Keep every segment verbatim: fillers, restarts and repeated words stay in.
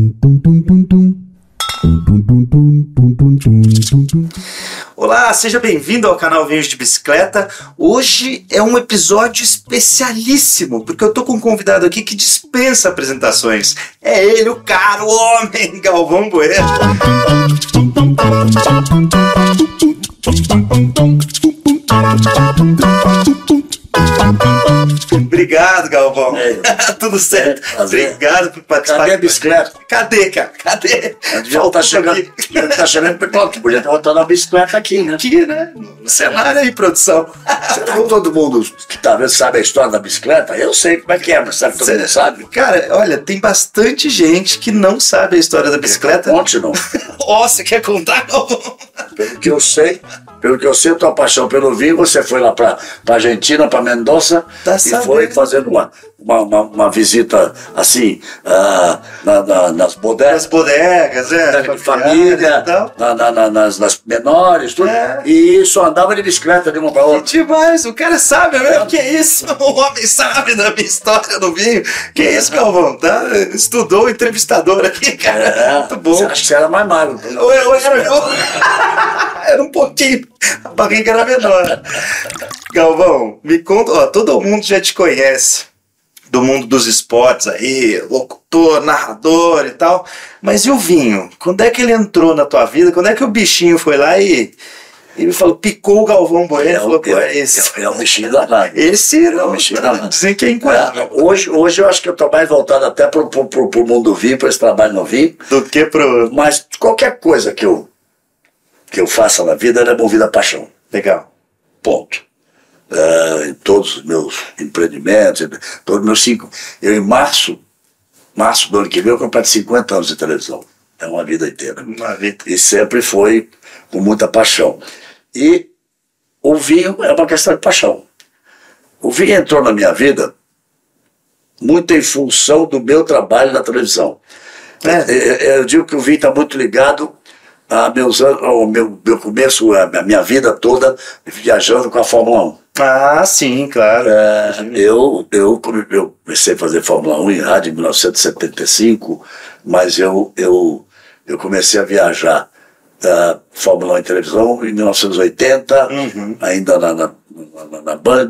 Olá, seja bem-vindo ao canal Vinhos de Bicicleta. Hoje é um episódio especialíssimo, porque eu tô com um convidado aqui que dispensa apresentações. É ele, o caro homem, Galvão Bueno. Obrigado, Galvão. É. Tudo certo. É, Obrigado por participar. Cadê a bicicleta? Cadê, cara? Cadê? Já tá chegando, já tá chegando pro toque. Podia estar botando a bicicleta aqui, né? Aqui, né? No cenário aí, produção. Será que todo mundo que talvez sabe a história da bicicleta? Eu sei como é que é, mas será que todo mundo sabe? Cara, olha, tem bastante gente que não sabe a história da bicicleta. Conte, não. Ó, você quer contar, Galvão? Pelo que eu sei, pelo que eu sei, tua paixão pelo vinho, você foi lá pra, pra Argentina, pra Mendoza, Tá e sabendo. foi fazendo uma, uma, uma, uma visita, assim, ah, na, na, nas bodegas. As bodegas, é. De família, e tal. na, na, na, nas, nas menores, tudo. É. E só andava de bicicleta de uma pra Que outra. demais, o cara sabe mesmo. Que isso? O homem sabe da minha história do vinho. Que isso, Galvão? Tá? Estudou o entrevistador aqui, cara. É, Muito bom. Você acha que você era mais magro? Eu, eu era eu. Era um pouquinho. A barriga era menor. Galvão, me conta. Ó, todo mundo já te conhece do mundo dos esportes aí, locutor, narrador e tal. Mas e o vinho? Quando é que ele entrou na tua vida? Quando é que o bichinho foi lá e, e me falou, picou o Galvão Bueno? É, Falou, pô, é, é esse. é, é um bichinho danado. Esse É um bichinho danado. dizem que é incoável. É, hoje, hoje eu acho que eu estou mais voltado até pro, pro, pro, pro mundo do vinho, para esse trabalho no vinho. Do que pro. Mas qualquer coisa que eu, que eu faça na vida, ela é movida a paixão. Legal. Ponto. É, em todos os meus empreendimentos, em todos os meus cinco. Eu, em março, março do ano que vem, eu completo cinquenta anos de televisão. É uma vida inteira. Uma vida. E sempre foi com muita paixão. E o vinho é uma questão de paixão. O vinho entrou na minha vida muito em função do meu trabalho na televisão. É. Eu, eu digo que o vinho está muito ligado a meus anos, ao meu, meu começo, a minha vida toda viajando com a Fórmula um. Ah, sim, claro. É, eu, eu, eu comecei a fazer Fórmula um em rádio em mil novecentos e setenta e cinco, mas eu, eu, eu comecei a viajar uh, Fórmula um em televisão em mil novecentos e oitenta, Uhum. ainda na, na, na, na Band,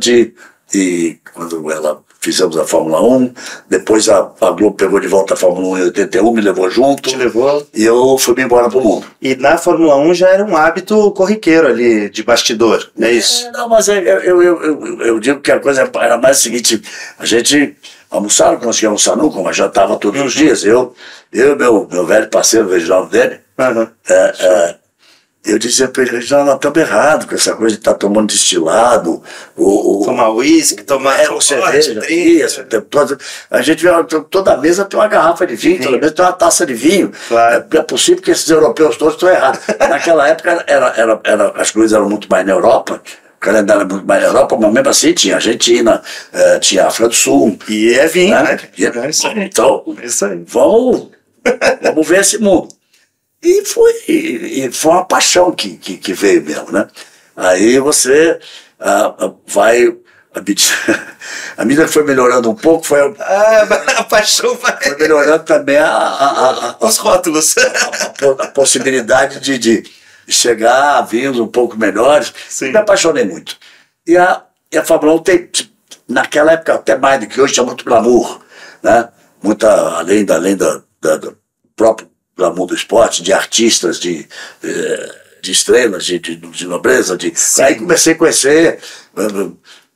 e quando ela fizemos a Fórmula um, depois a, a Globo pegou de volta a Fórmula um em oitenta e um, me levou junto, Te levou. e eu fui embora pro mundo. E na Fórmula um já era um hábito corriqueiro ali, de bastidor, é isso? É, não, mas eu, eu, eu, eu, eu digo que a coisa era mais o seguinte, a gente almoçava, não conseguia almoçar nunca, mas já estava todos os dias. Eu eu e meu, meu velho parceiro, o Reginaldo dele, Uhum. é, é, eu dizia para ele, já nós estamos errados com essa coisa de estar tá tomando destilado, o, o, Tomar uísque, tomar é, o cerveja, isso, o tempo todo. A gente vê toda mesa tem uma garrafa de vinho, toda mesa tem uma taça de vinho. Claro. É, é possível que esses europeus todos estão errados. Naquela época era, era, era, as coisas eram muito mais na Europa, o calendário era muito mais na Europa, mas mesmo assim tinha Argentina, eh, tinha África do Sul. E é vinho, né? né? E- É isso aí. Então, É isso aí. vamos, vamos ver esse mundo. E foi, e, e foi uma paixão que, que, que veio mesmo, né? Aí você ah, ah, vai, à medida, à medida que foi melhorando um pouco, foi, Ah, a paixão vai. foi melhorando também a, a, a, a, Os rótulos. a, po- a possibilidade de, de chegar a vinhos um pouco melhores. Sim. Me apaixonei muito. E a, e a Fórmula um tem, naquela época, até mais do que hoje, tinha muito glamour, né? Muita, além, da, além da, da, do próprio glamour do esporte, de artistas, de, eh, de estrelas, de, de, de nobreza. De... Aí comecei a conhecer eh,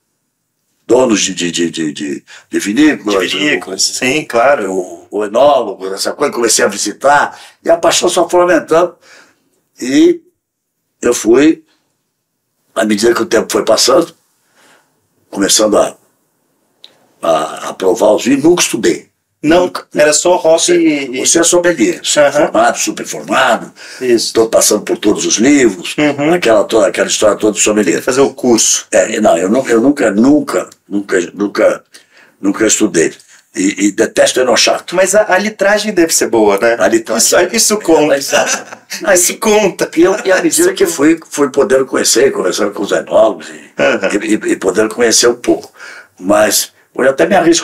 donos de, de, de, de, de, de vinícolas, Vinícolas, sim, claro. o, o enólogo, essa coisa, comecei a visitar, e a paixão só foi aumentando. E eu fui, à medida que o tempo foi passando, começando a, a, a provar os vinhos, nunca estudei. Não, era só rock e... e- Você é sommelier, você é Aham. formado, super formado, Isso. estou passando por todos os livros, Uhum. aquela, toda, aquela história toda do Tem sommelier. que fazer o curso. É, não, eu, nu- eu nunca, nunca, nunca, nunca, nunca estudei. E, e detesto enochato. Mas a, a litragem deve ser boa, né? A litragem. Isso, isso conta. Exato. Isso conta. E, eu, e à medida que fui, fui podendo conhecer, conversando com os enólogos e, Uhum. e, e, e podendo conhecer um pouco. Mas hoje até me arrisco a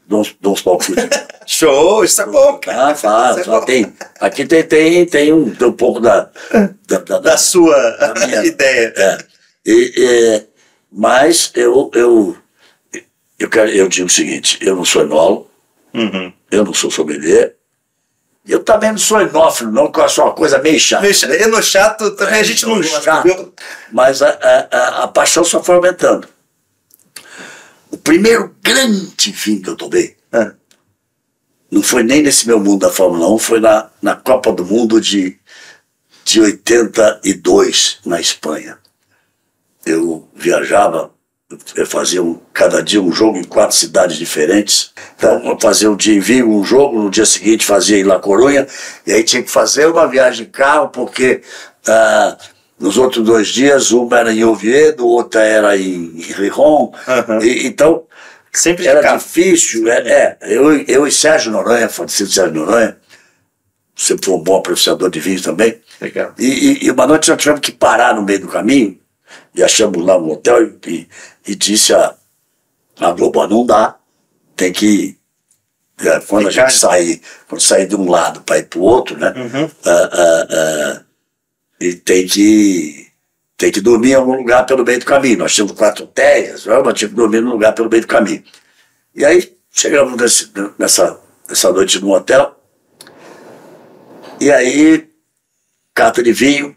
dou uns, dou uns palpites. Show, isso é bom, cara. Ah, fala, Isso é bom. tem. Aqui tem, tem, tem, um, tem um pouco da, da, da, Da sua da minha ideia. É. E, e, mas eu, eu, eu, quero, eu digo o seguinte, eu não sou enólogo, Uhum. eu não sou sommelier, eu também não sou enófilo, não, que eu acho uma coisa meio chata. Meio chato. Eno chato também a gente não gosta, Chato. viu? Mas a, a, a, a paixão só foi aumentando. O primeiro grande vinho que eu tomei, Ah. não foi nem nesse meu mundo da Fórmula um, foi na, na Copa do Mundo de, de oitenta e dois, na Espanha. Eu viajava, eu fazia um, cada dia um jogo em quatro cidades diferentes. Então, eu fazia um dia em Vigo, um jogo, no dia seguinte fazia em La Coruña, e aí tinha que fazer uma viagem de carro, porque ah, nos outros dois dias, uma era em Oviedo, outra era em Rijon. Uhum. E, então, Sempre de era carro. difícil. É, é, eu, eu e Sérgio Noronha, falecido Sérgio Noronha, sempre foi um bom apreciador de vinhos também. Legal. E, e, e uma noite nós tivemos que parar no meio do caminho, e achamos lá um hotel, e, e, e disse a, a Globo, não dá, tem que, é, quando a gente sair, quando sair de um lado para ir para o outro, né, Uhum. ah, ah, ah, e tem que, tem que dormir em algum lugar pelo meio do caminho. Nós tínhamos quatro hotéis, nós tínhamos que dormir num lugar pelo meio do caminho. E aí chegamos nesse, nessa, nessa noite no hotel, e aí, carta de vinho,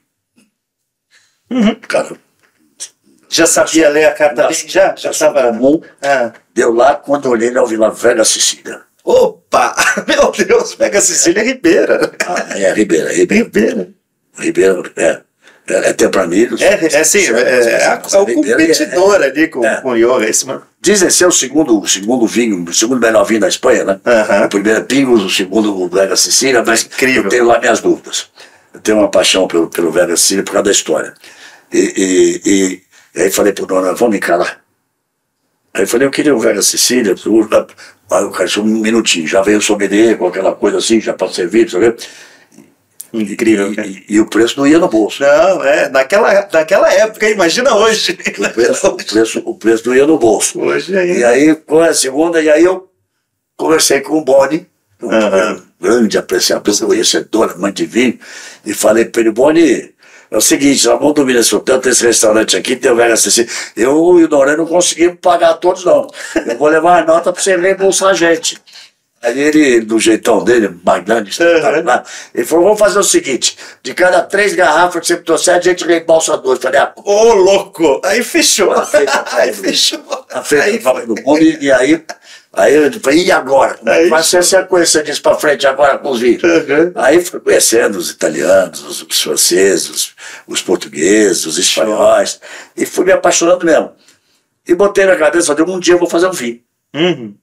Uhum. cara, Já sabia ler a carta ali? Já? Já estava. comum. Ah. Deu lá, quando eu olhei, eu vi lá Vega Sicília. Opa! Meu Deus, pega a Cecília Ribeira. Ah, é, Ribeira, Ribeira. Ribeira. Ribeira, é. É, é Tempranillos. É, é assim, é, é, é, a- é o competidor ali com, é. com o Iorra, esse mano. Dizem ser o segundo, o segundo vinho, o segundo melhor vinho da Espanha, né? Aham. O primeiro é Pingos, o segundo o Vega Sicília, mas Incrível. eu tenho lá minhas dúvidas. Eu tenho uma paixão pelo, pelo Vega Sicília por causa da história. E, e, e, e aí falei pro dono, vamos encarar. Aí eu falei, eu queria o Vega Sicília, aí o cara disse, um minutinho, já veio o sommelier com aquela coisa assim, já para servir, sabe? Incrível, E, cara. e, e o preço não ia no bolso. Não, é, naquela, naquela época, imagina hoje. O preço, o, preço, o preço não ia no bolso. Hoje E ainda. aí, com a segunda, e aí eu conversei com o Boni, um Aham. grande apreciador, conhecedor, amante de vinho, e falei para ele, Boni, é o seguinte, nós vamos dormir nesse hotel, tem esse restaurante aqui, tem o Vega Sicília. Eu e o Noronha não conseguimos pagar todos, não. Eu vou levar a nota para você reembolsar a gente. Aí ele, do jeitão dele, magnânimo, espetacular, ele falou, vamos fazer o seguinte, de cada três garrafas que você me trouxer, a gente reembolsa duas. Eu falei, ah, Ô, louco! Aí fechou. Tá feito, tá Aí feito. fechou. a feita Aí do do mundo, e, e aí, aí eu falei, e agora? Como é que Aí vai ser essa coisa disso para frente agora com os vinhos? Uhum. Aí fui conhecendo os italianos, os, os franceses, os, os portugueses, os espanhóis, e fui me apaixonando mesmo. E botei na cabeça, falei, um dia eu vou fazer um vinho. Uhum.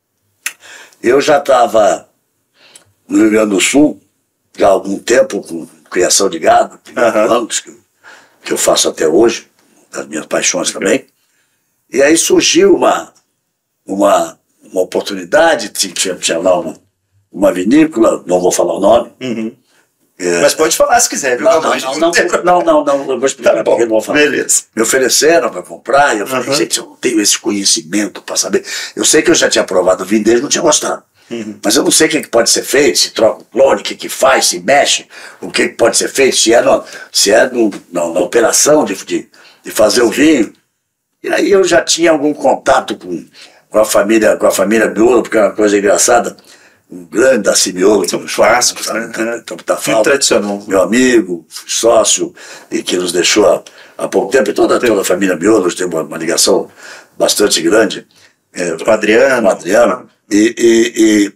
Eu já estava no Rio Grande do Sul, já há algum tempo, com criação de gado, Aham. anos, que, que eu faço até hoje, das minhas paixões também. E aí surgiu uma, uma, uma oportunidade, tinha, tinha lá uma, uma vinícola, não vou falar o nome. Uhum. É, Mas pode falar se quiser, viu? não, não, não, não, não, não, não, eu vou explicar Tá porque eu não vou bom, falar. beleza. Me ofereceram para comprar, e eu falei, Uhum. gente, eu não tenho esse conhecimento para saber. Eu sei que eu já tinha provado o vinho dele, não tinha gostado. Uhum. Mas eu não sei o que, que pode ser feito, se troca o clone, o que, que faz, se mexe, o que, que pode ser feito, se é, no, se é no, na, na operação de, de, de fazer o vinho. E aí eu já tinha algum contato com, com a família, com a família Miolo, porque é uma coisa engraçada. Um grande Darcy Miolo, São clássicos, né? Campo da Muito Falta, tradicional. meu amigo, sócio, e que nos deixou há, há pouco tempo, e toda, toda a família Miolo tem uma, uma ligação bastante grande. É, O Adriano. com o Adriano. E, e, e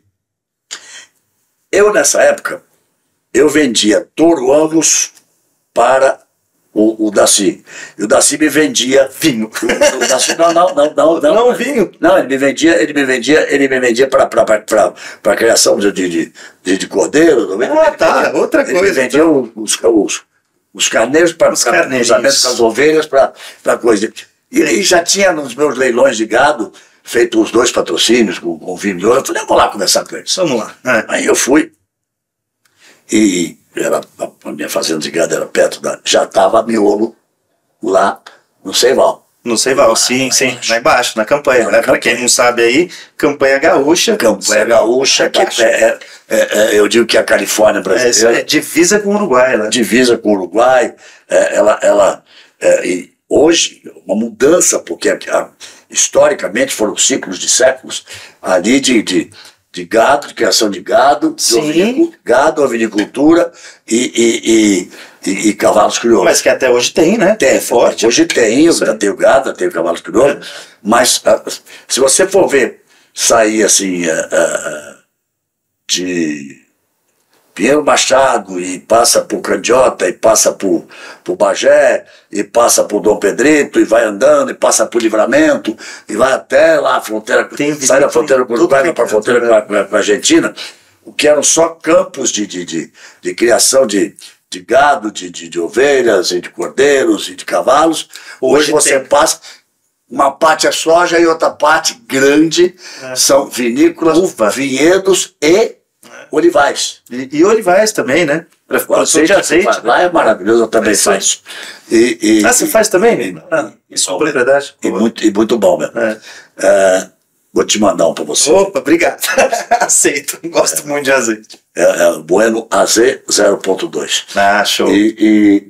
eu, nessa época, eu vendia Toruanos para o, o Darcy. E o Darcy me vendia Vinho. o, o Darcy, não, não, não, não, não. Não, vinho. Não, ele me vendia, ele me vendia, ele me vendia para a criação de, de, de, de cordeiro. Ele Ah, me tá, vendia- outra ele me coisa, vendia os, os, os carneiros para Os carneiros. cruzamento com as ovelhas, para coisa. E ele já tinha nos meus leilões de gado feito os dois patrocínios com, com o vinho de ouro. Eu falei, eu vou lá conversar com eles. Vamos lá. É. Aí eu fui, e era, a minha fazenda de gado era perto da. Já estava miolo lá no Ceival. No Ceival, sim, sim, lá embaixo, na campanha. Né? Para quem não sabe aí, campanha gaúcha. Campanha gaúcha, que é, é, é, eu digo que é a Califórnia brasileira. É, é divisa com o Uruguai, né? Divisa com o Uruguai. É, ela, ela, é, e hoje, uma mudança, porque a, historicamente foram ciclos de séculos ali de, de, de gado, de criação de gado, de ovinicultura, gado, ovinicultura e, e, e, e cavalos crioulos. Mas que até hoje tem, né? Tem, é forte. Hoje tem, eu já tenho gado, já tenho cavalos crioulos, é. Mas uh, se você for ver sair assim uh, uh, de Pinheiro Machado e passa por Candiota e passa por, por Bagé e passa por Dom Pedrito e vai andando e passa por Livramento e vai até lá a fronteira, tem, sai da fronteira com o Uruguai para a fronteira com a, com a Argentina, o que eram só campos de, de, de, de criação de, de gado, de, de, de ovelhas e de cordeiros e de cavalos. Hoje, Hoje você tem. passa, uma parte é soja e outra parte grande é. são vinícolas, Uva. vinhedos e olivais. E, e olivais também, né? Para produção de azeite. Lá é maravilhoso, eu também é faço. E, e, ah, você faz também? Ah, isso é verdade. E muito, e muito bom mesmo. É. É, vou te mandar um para você. Opa, obrigado. Aceito. Gosto é. muito de azeite. É, é o Bueno A Z zero ponto dois. Ah, show. E, e,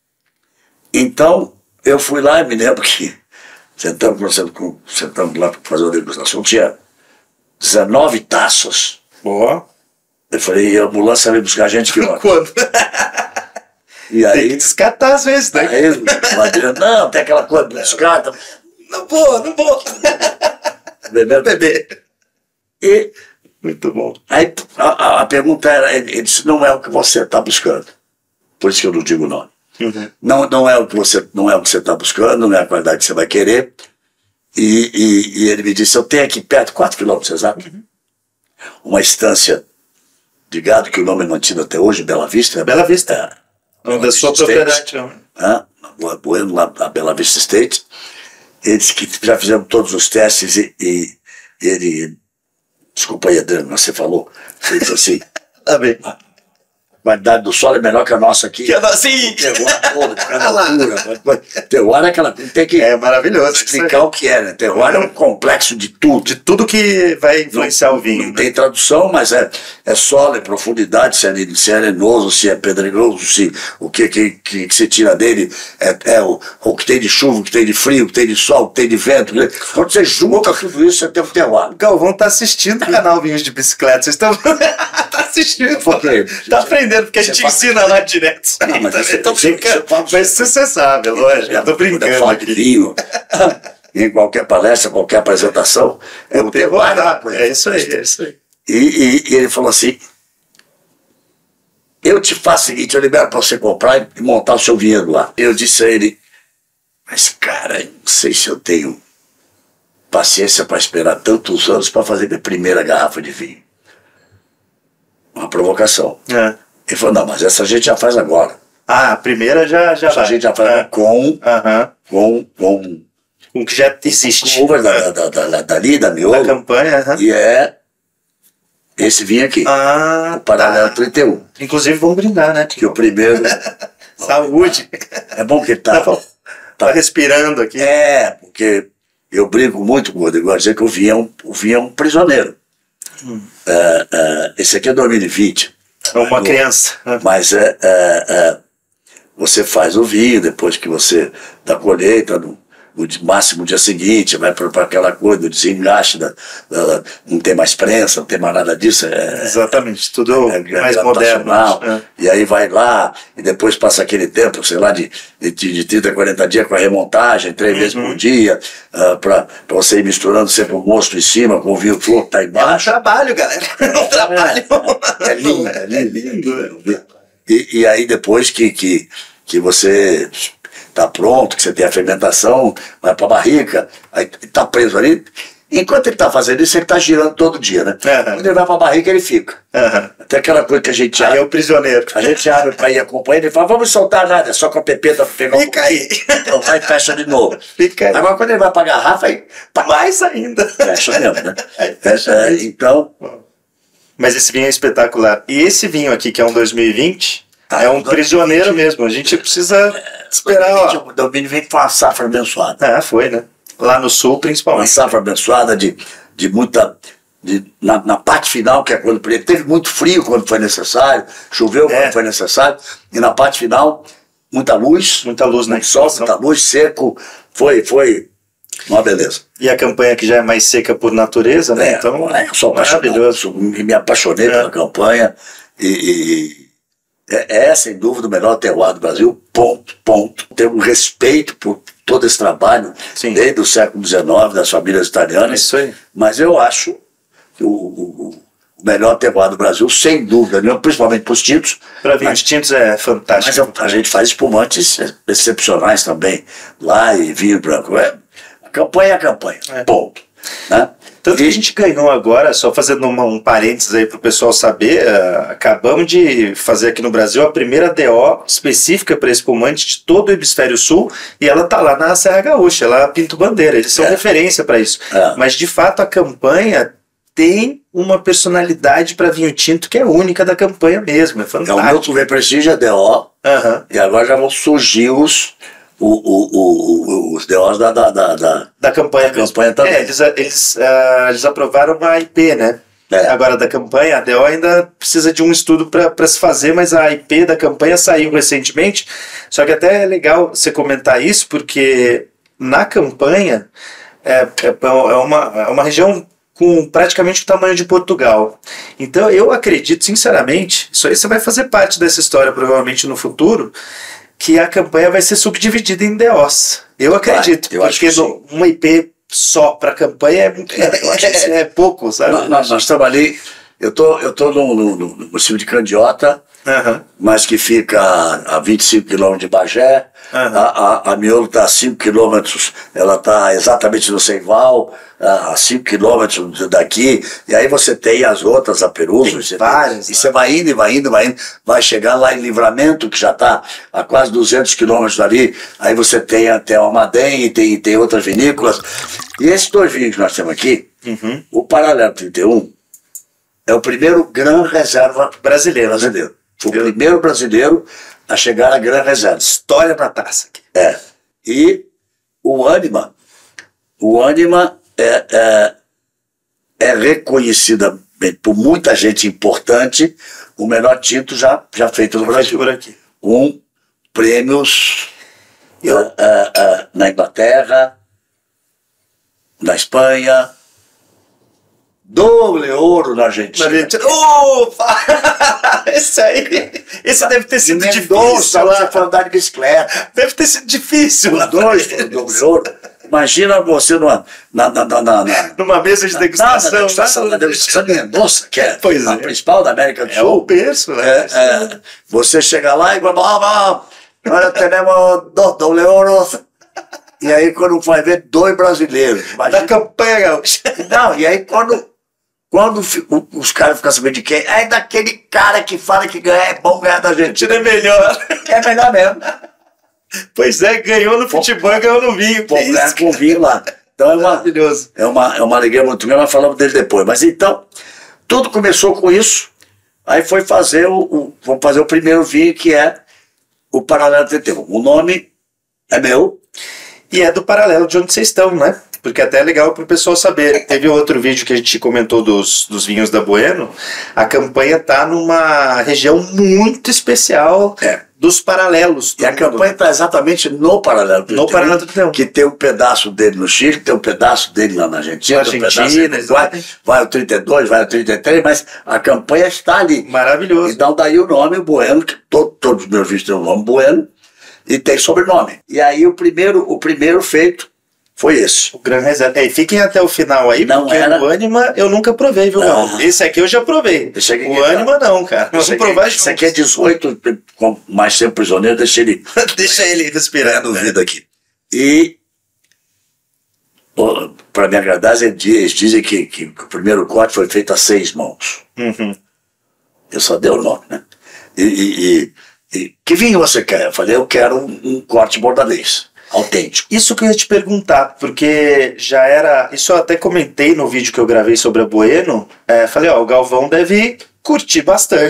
então, eu fui lá e me lembro que sentamos, sentamos lá para fazer uma degustação, tinha dezenove taças. Boa. Eu falei, e a ambulância veio buscar a gente que hora? Quando? E aí, tem que descartar às vezes, né? Aí, não, tem aquela coisa, descarta. Não vou, não vou. Beber. Beber. E, muito bom. Aí a, a pergunta era, ele disse, não é o que você está buscando. Por isso que eu não digo nome. Uhum. Não, não, é o que você, não é o que você está buscando, não é a qualidade que você vai querer. E, e, e ele me disse, eu tenho aqui perto, quatro quilômetros exato, uhum. uma estância de gado, que o nome é mantido até hoje, Bela Vista. Bela Vista. É, Bela da sua propriedade. Ah, Bueno, lá na Bela Vista State. Ele disse que já fizemos todos os testes e, e ele, desculpa aí, Adriano, mas você falou, ele disse assim, tá bem. A qualidade do solo é melhor que a nossa aqui. Que a nossa, sim. Terroir é aquela coisa, tem que é maravilhoso, explicar o que é, né? Terroir é um complexo de tudo. De tudo que vai influenciar não, o vinho. Não né? tem tradução, mas é, é solo, é profundidade, se é, se é arenoso, se é pedregoso, se o que, que, que, que você tira dele é, é o, o que tem de chuva, o que tem de frio, o que tem de sol, o que tem de vento. Quando você junta tudo isso, você tem o terroir. O Galvão tá assistindo o canal Vinhos de Bicicleta. Vocês estão... tá assistindo. Porque, tá aprendendo. Porque a gente ensina lá direto. Não, mas você, tô brincando. Mas se você sabe, é lógico. Eu tô brincando. Falar de vinho, em qualquer palestra, qualquer apresentação, é o terroir. É isso aí, é isso aí. E, e, e ele falou assim: eu te faço o seguinte, eu libero para você comprar e montar o seu vinhedo lá. Eu disse a ele: mas cara, eu não sei se eu tenho paciência para esperar tantos anos para fazer minha primeira garrafa de vinho. Uma provocação. É. Ele falou, não, mas essa a gente já faz agora. Ah, a primeira já, já essa vai. A gente já faz é. com, uh-huh. com, com... Com que já existe. Com uvas da, da, da, da, dali, da Miolo. Da campanha. Uh-huh. E é esse vinho aqui. Ah, o Paralelo tá. trinta e um. Inclusive vamos brindar, né? Que o primeiro... Saúde. É bom que ele tá... Tá, tá respirando aqui. É, porque eu brinco muito com o Rodrigo, dizer que o vinho é um, o vinho é um prisioneiro. Hum. É, é, esse aqui é dois mil e vinte. É uma criança. Mas é, é, é, você faz o vinho depois que você da colheita, no, no máximo dia seguinte, vai para aquela coisa do desengaste, da, da, não tem mais prensa, não tem mais nada disso. É, exatamente, tudo é, mais é moderno. É. E aí vai lá, e depois passa aquele tempo, sei lá, de, de, de trinta, quarenta dias com a remontagem, três uhum. vezes por dia, uh, para você ir misturando sempre o mosto em cima com o vinho flor que tá embaixo. É um trabalho, galera. É um trabalho. É, é lindo, é lindo. É lindo. E, e aí depois que, que, que você está pronto, que você tem a fermentação, vai para a barrica, aí está preso ali. Enquanto ele está fazendo isso, ele está girando todo dia, né? Uhum. Quando ele vai para a barrica, ele fica. Uhum. Até aquela coisa que a gente abre. Aí é o prisioneiro. A gente abre para ir acompanhando e fala, vamos soltar nada, é só com a pepeta para pegar. Fica um... aí. Então vai e fecha de novo. Fica aí. Agora quando ele vai para a garrafa, aí. Mais ainda. Fecha mesmo, né? Aí, fecha é, então. Mas esse vinho é espetacular. E esse vinho aqui, que é um dois mil e vinte, Tá, é um prisioneiro mesmo. A gente precisa esperar. Ó. O domínio vem com uma safra abençoada. Ah, foi, né? Lá no sul, Uma principalmente. safra abençoada de, de muita. De, na, na parte final, que é quando teve muito frio quando foi necessário, choveu É. quando foi necessário, e na parte final, muita luz, Muita luz na muito sol, instalação. muita luz, seco, foi, foi uma beleza. E a campanha que já é mais seca por natureza, né? É, Então, é, eu sou apaixonado, maravilhoso. me me apaixonei É. pela campanha, e, e- e é, é, sem dúvida, o melhor terroir do Brasil, ponto, ponto. Tenho um respeito por todo esse trabalho, Sim. desde o século dezenove, das famílias É italianas, isso aí. mas eu acho que o, o- o melhor terroir do Brasil, sem dúvida nenhuma, principalmente para os tintos. Para vinhos mas, tintos é mas fantástico. a, a gente faz espumantes excepcionais também, lá e vinho branco. É, a campanha é a campanha, É. ponto. Né? Tanto que E- a gente ganhou agora, só fazendo uma- um parênteses aí para o pessoal saber, eh, acabamos de fazer aqui no Brasil a primeira D O específica para espumante de todo o hemisfério sul, e ela tá lá na Serra Gaúcha, lá Pinto Bandeira, eles são É. referência para isso. É. Mas de fato a campanha tem uma personalidade para vinho tinto que é única da campanha mesmo, é É o meu fantástico. Cuvée Prestige, a D O, Aham. e agora já vão surgir os, o, o, o, o- os D Os da, da, da, da- Da campanha Da mesmo. campanha também. É, eles, eles, ah, eles aprovaram uma I P, né? É. Agora da campanha, a D O ainda precisa de um estudo para se fazer, mas a I P da campanha saiu recentemente. Só que até é legal você comentar isso, porque na campanha é, é, é, uma, é uma região com praticamente o tamanho de Portugal. Então eu acredito, sinceramente, isso aí você vai fazer parte dessa história provavelmente no futuro, que a campanha vai ser subdividida em D Os. Eu acredito, eu acho porque que no- uma I P só para campanha é, muito, eu acho que isso é pouco, sabe? Nós, nós, nós estamos ali, eu tô, eu tô no, no, no município de Candiota, Aham. mas que fica a vinte e cinco quilômetros de Bagé. Aham. A, a, a Miolo está a cinco quilômetros, ela está exatamente no Ceival, a cinco quilômetros daqui, e aí você tem as outras, a Peruso, Tem você várias, e você vai indo, e vai indo, vai indo, vai chegar lá em Livramento, que já está a quase duzentos quilômetros dali, aí você tem até o Almaden e tem, tem outras vinícolas. E esses dois vinhos que nós temos aqui, Uhum. o Paralelo trinta e um é o primeiro Gran Reserva Brasileiro, né? brasileiro. Foi o Eu- primeiro brasileiro a chegar à Gran Reserva. História na taça aqui. É. E o Anima, o Anima é, é, é reconhecida por muita gente importante, o melhor tinto já, já feito no Brasil. Por aqui. Com prêmios é, é, é, na Inglaterra, na Espanha, doble ouro na Argentina. Argentina. Opa! Esse aí, esse deve ter sido E difícil. Mendonça, você lá. foi andar de bicicleta. Deve ter sido difícil. lá. Os dois foram doble ouro. Imagina você numa, na, na, na, na, na, Numa mesa de na, degustação. na degustação, na degustação de Mendonça, que é Pois a é. principal da América do É o Sul. berço, né? É, é, você chega lá e fala, nós temos dois doble ouros. E aí quando vai ver, dois brasileiros. Da Imagina. campanha gaúcha. Não, e aí quando, quando fi- o- os caras ficam sabendo de quem, é daquele cara que fala que ganhar é bom ganhar da Argentina. Argentina é melhor. É melhor mesmo. Pois é, ganhou no futebol e ganhou no vinho. Bom Que isso, ganhar com vinho lá. Então é uma, maravilhoso. é uma, é uma alegria muito grande, nós falamos dele depois. Mas então, tudo começou com isso, aí foi fazer o, o, vamos fazer o primeiro vinho, que é o Paralelo trinta e um. O nome é meu. E é do paralelo de onde vocês estão, né? Porque até é legal para o pessoal saber. Teve outro vídeo que a gente comentou dos, dos vinhos da Bueno. A campanha tá numa região muito especial É. dos paralelos. E a campanha está exatamente no Paralelo trinta e um, No Paralelo trinta e um. que tem um pedaço dele no Chile, tem um pedaço dele lá na Argentina, Na tem um Argentina, pedaço vai, exatamente. vai o trinta e dois, vai o trinta e três, mas a campanha está ali. Maravilhoso. Então daí o nome Bueno, que todo, todos os meus vídeos têm o nome Bueno, e tem sobrenome. E aí o primeiro, o primeiro feito foi esse. O Gran Reserva. É, e fiquem até o final aí, Não porque era- o Anima eu nunca provei, viu, Não. Raul? Esse aqui eu já provei. Esse aqui o que Anima não, cara. Nós Esse vamos aqui, provar esse aqui é juntos. dezoito, com mais tempo prisioneiro, deixa ele Deixa ele respirando. no né? vida aqui. E, para me agradar, eles dizem- eles dizem que, que o primeiro corte foi feito a seis mãos. Uhum. Eu só dei o nome, né? E, e- e- e que vinho você quer? Eu falei, eu quero um, um corte bordalês, autêntico. Isso que eu ia te perguntar, porque já era. Isso eu até comentei no vídeo que eu gravei sobre a Bueno. É, falei, ó, o Galvão deve curtir bastante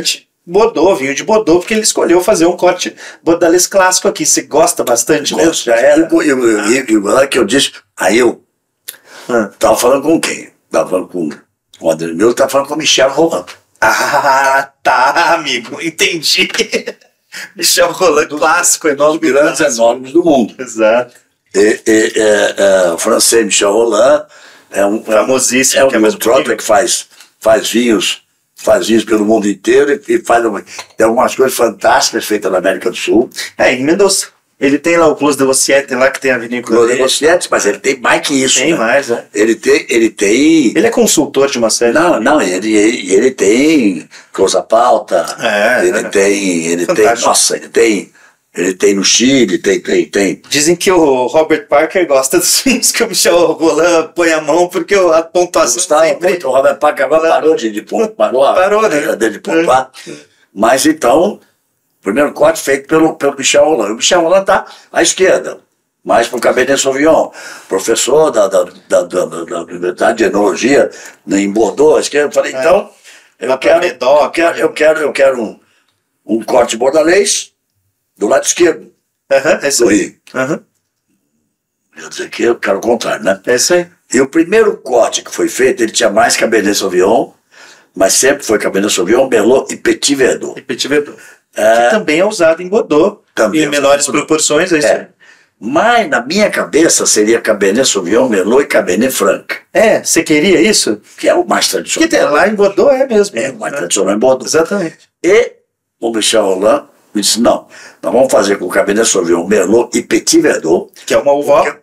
Bordeaux, vinho de Bordeaux, porque ele escolheu fazer um corte bordalês clássico aqui. Você gosta bastante mesmo? Já era. E, e, e, e lá que eu disse, aí eu ah. tava falando com quem? Tava falando com o André meu, tava falando com o Michel Roland. Ah, tá, amigo, entendi. Michel Roland, clássico, enorme. Os grandes enormes do mundo. Exato. E, e, é, é, o francês Michel Roland é um famosíssimo, é um, que é um trotter que faz, faz vinhos, faz vinhos pelo mundo inteiro e, e faz uma, tem algumas coisas fantásticas feitas na América do Sul. É, em Mendoza. Ele tem lá o Clos de Vociete, lá que tem a vinícola Clos de Vociete, mas ele tem mais que isso. Tem né? mais, né? Ele tem, ele tem... Ele é consultor de uma série. Não, não, ele, ele, ele tem Close a Pauta, é, ele é. tem, ele Fantástico. tem, nossa, ele tem, ele tem no Chile, tem, tem, tem. Dizem que o Robert Parker gosta dos filmes que o Michel Roland põe a mão, porque a pontuação Gostava sempre... muito, o Robert Parker agora parou de, de, de parou a Parou, né? carreira dele de pontuar. Mas então... Primeiro corte feito pelo, pelo Michel Roland. O Michel Roland está à esquerda, mais para o Cabernet Sauvignon. Professor da, da, da, da, da Universidade de Enologia em Bordeaux, à esquerda. Eu falei, é. então, eu quero, eu quero, eu quero, eu quero um, um corte bordalês do lado esquerdo. Aham, é isso aí. Uhum. Eu dizer que eu quero o contrário, né? É isso aí. E o primeiro corte que foi feito, ele tinha mais Cabernet Sauvignon, mas sempre foi Cabernet Sauvignon, Merlot e Petit Verdot. E Petit Verdot. É, que também é usado em Bordeaux, também em menores proporções, é isso é. aí. Mas na minha cabeça seria Cabernet Sauvignon, Merlot e Cabernet Franc. É, você queria isso? Que é o mais tradicional. Que tem, lá em Bordeaux é mesmo. É o mais tradicional em Bordeaux. Exatamente. E o Michel Roland me disse, não, nós vamos fazer com Cabernet Sauvignon, Merlot e Petit Verdot. Que é uma uva...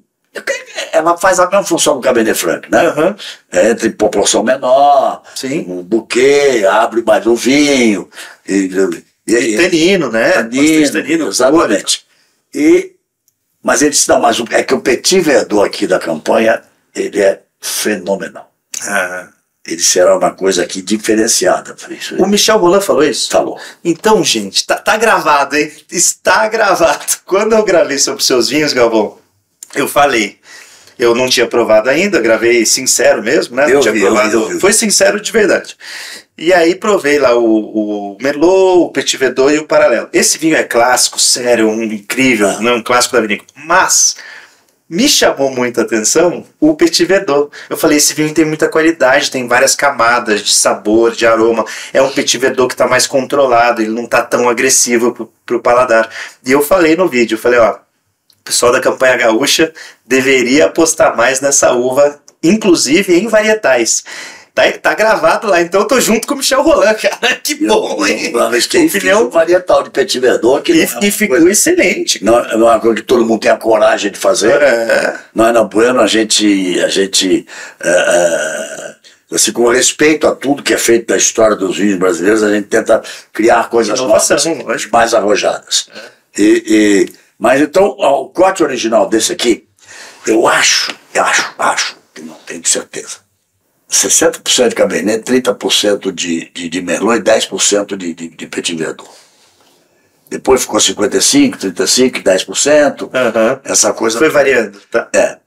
Ela faz a mesma função do Cabernet Franc, né? Uhum. É, tem proporção menor, sim. um buquê, abre mais um vinho. E, e, e tanino, né? Tanino, tanino, exatamente. E, mas ele disse, não, mas é que o Petit Verdot aqui da campanha, ele é fenomenal. Ah. Ele será uma coisa aqui diferenciada. O Michel Roland falou isso? Falou. Então, gente, tá, tá gravado, hein? Está gravado. Quando eu gravei sobre seus vinhos, Galvão, eu falei, eu não tinha provado ainda, gravei sincero mesmo, né? Eu não tinha vi, provado, eu vi, eu vi. Foi sincero de verdade. E aí provei lá o, o Merlot, o Petit Verdot e o Paralelo. Esse vinho é clássico, sério, um incrível, ah. não, um clássico da vinícola. Mas me chamou muita atenção o Petit Verdot. Eu falei, esse vinho tem muita qualidade, tem várias camadas de sabor, de aroma. É um Petit Verdot que está mais controlado, ele não está tão agressivo pro, pro paladar. E eu falei no vídeo, eu falei, ó, o pessoal da campanha gaúcha deveria apostar mais nessa uva, inclusive em varietais. Tá, tá gravado lá, então eu tô junto com o Michel Roland, cara. Que bom, hein? Eu arrisquei opinião varietal de Petit Verdot. Que e, é e ficou coisa, excelente. Não é uma coisa que todo mundo tem a coragem de fazer. É. Nós na Bueno, a gente, a gente é, é, assim, com respeito a tudo que é feito da história dos vinhos brasileiros, a gente tenta criar coisas Inovação, novas, mais arrojadas. É. E, e, mas então, o corte original desse aqui, eu acho, eu acho, acho, que não tenho certeza. sessenta por cento de Cabernet, trinta por cento de, de, de Merlot e dez por cento de, de, de Petit Verdot. Depois ficou cinquenta e cinco por cento, trinta e cinco por cento, dez por cento. Uhum. Essa coisa. Foi variando, tá? É.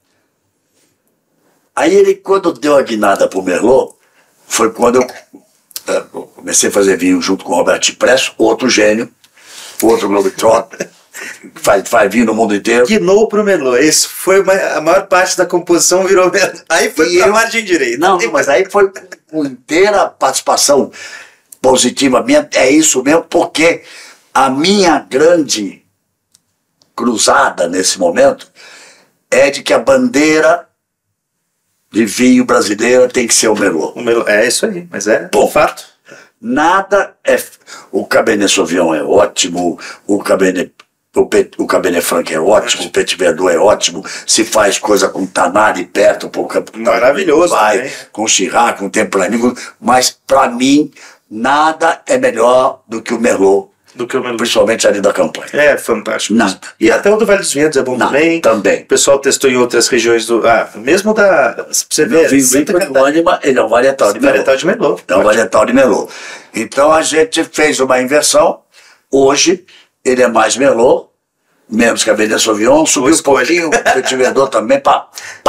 Aí ele, quando deu a guinada pro Merlot, foi quando eu, eu comecei a fazer vinho junto com o Roberto Presso, outro gênio, outro Globetrotter. Faz, faz vinho no mundo inteiro. Guinou pro Merlot. Isso foi uma, a maior parte da composição virou Merlot. Aí foi e pra eu, margem direita. Não, não, mas aí foi com inteira participação positiva minha. É isso mesmo, porque a minha grande cruzada nesse momento é de que a bandeira de vinho brasileira tem que ser o Merlot. O Merlot é isso aí, mas é bom fato. Nada é. O Cabernet Sauvignon é ótimo, o Cabernet. O, Pet, o Cabernet Franc é ótimo, o Petit Verdot é ótimo, se faz coisa com Tanari perto, pô, maravilhoso, vai, também. Com Chirac, com Tempranillo, mas para mim nada é melhor do que o Merlot, do que o Merlot, principalmente ali da campanha. É fantástico. Nada. E até o do Vale dos Vinhedos é bom nada, também. Também. O pessoal testou em outras regiões do. Ah, mesmo da. Pra você ver. Vinho do Ânima, ele é um varietal de Merlot. Varietal de Merlot. É um varietal de Merlot. Então a gente fez uma inversão. Hoje ele é mais Merlot, menos Cabernet Sauvignon, subiu um pouquinho, o Petit Verdot também, pá, pá.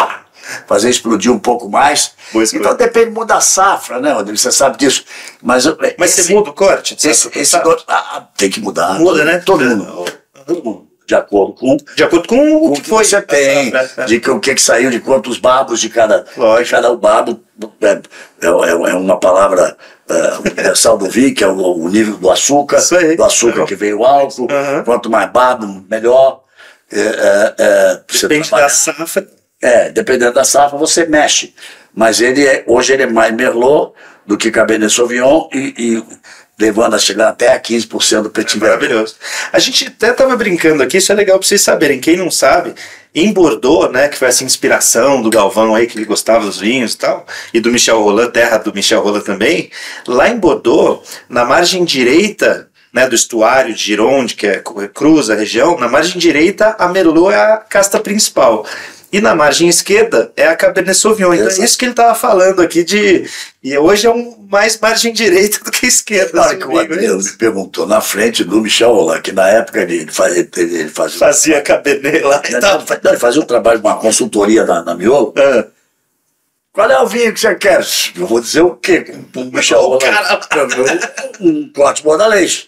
fazer explodir um pouco mais. Boa Então escolha. depende muito da safra, né, Rodrigo? Você sabe disso. Mas, Mas esse, você muda o corte? de esse, safra esse pra do- ah, tem que mudar. Muda, todo, né? Todo mundo. Todo mundo. De acordo com De acordo com o o que que foi. você tem, a safra, né? de que, o que, que saiu, de quantos babos de cada, de Lógico. cada babo. É, é, é uma palavra é, universal do vinho, que é o, o nível do açúcar, Isso aí. do açúcar que veio o álcool. Uhum. Quanto mais babo, melhor. É, é, é, pra você Depende trabalhar. da safra. É, dependendo da safra, você mexe. Mas ele é, hoje ele é mais Merlot do que Cabernet Sauvignon e, e levando a chegar até a quinze por cento do Petit Verdot. Maravilhoso. A gente até tava brincando aqui, isso é legal pra vocês saberem. Quem não sabe, em Bordeaux, né, que foi essa inspiração do Galvão aí, que ele gostava dos vinhos e tal, e do Michel Rolland, terra do Michel Rolland também, lá em Bordeaux, na margem direita, né, do estuário de Gironde, que é, cruza a região, na margem direita a Merlot é a casta principal. E na margem esquerda é a Cabernet Sauvignon. Então Exato. é isso que ele estava falando aqui de... E hoje é um mais margem direita do que esquerda. Na hora esse que o amigo, Adriano hein? me perguntou, na frente do Michel Rolland, que na época ele, ele fazia, ele, ele fazia, Fazia Cabernet lá e Não, tal. ele fazia um trabalho, uma consultoria na, na Miolo. Ah. Qual é o vinho que você quer? Eu vou dizer o quê? O Michel O Rolland. cara- Um, um corte bordalês.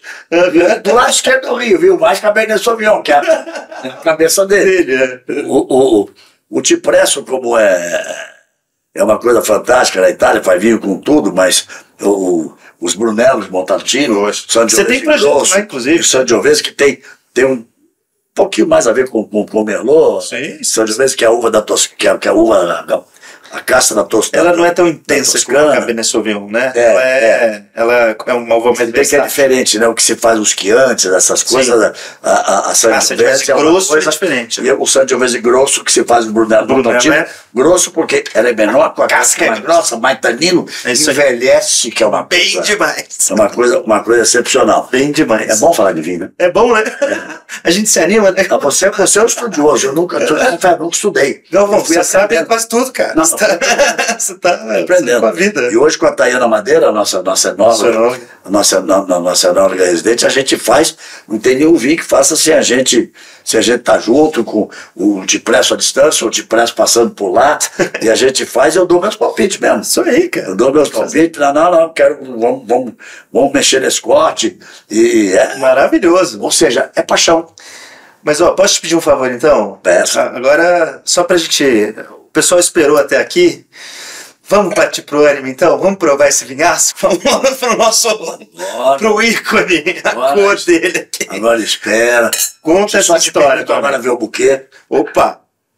Do lado esquerdo do Rio, viu? Mais Cabernet Sauvignon, que é a, a cabeça dele. Dele, né? O, o, o Cipresso, como é, é uma coisa fantástica, na Itália faz vinho com tudo, mas o, os Brunellos, Montalcino, Lógico. Sangiovese Você tem projeto Grosso, lá, inclusive. e Sangiovese que tem, tem um pouquinho mais a ver com, com, com o Merlot. Sim. Sangiovese que é a uva da Toscana, que é, que é a uva, a, a casta da Toscana. Ela não é tão intensa como a Toscana. Cabernet Sauvignon, né? É, ela, é, ela é uma uva mais Você vê que é versátil. diferente, né? O que se faz os Chiantis, essas coisas, a, a, a Sangiovese Sangiovese é uma grosso coisa é diferente. E o Sangiovese grosso que se faz no Brunello Brunello, Montalcino, né? grosso porque ela é menor, com a casca Casca mais é grossa, mais tanino, É isso aí. envelhece, que é uma Bem coisa, demais. é uma coisa, uma coisa excepcional. Bem demais. É bom falar de vinho, né? É bom, né? A gente se anima, né? Ah, Você, você é um estudioso, eu nunca, eu nunca, nunca estudei. Galvão, Eu fui você sabe aprendendo. quase tudo, cara. Não, Você tá, você tá aprendendo. com a vida. E hoje com a Tayana Madeira, a nossa, nossa Nossa nova, enóloga. a nossa, no- no- nossa enóloga residente, a gente faz, não tem nenhum vinho que faça se a gente se a gente tá junto com o de preço à distância, ou de preço passando por lá, e a gente faz, eu dou meus palpites mesmo. Isso aí, cara. Eu dou meus palpites, não, não, não, quero, vamos, vamos, vamos mexer nesse corte, e é, Maravilhoso. ou seja, é paixão. Mas, ó, posso te pedir um favor, então? Peço. Ah, Agora, só pra gente... O pessoal esperou até aqui. Vamos partir pro ânimo, então? Vamos provar esse vinhaço? Vamos pro nosso... Bora. Pro ícone, a Bora. cor dele aqui. Agora espera. Conta essa Só te história. pergunto agora ver o buquê. Opa!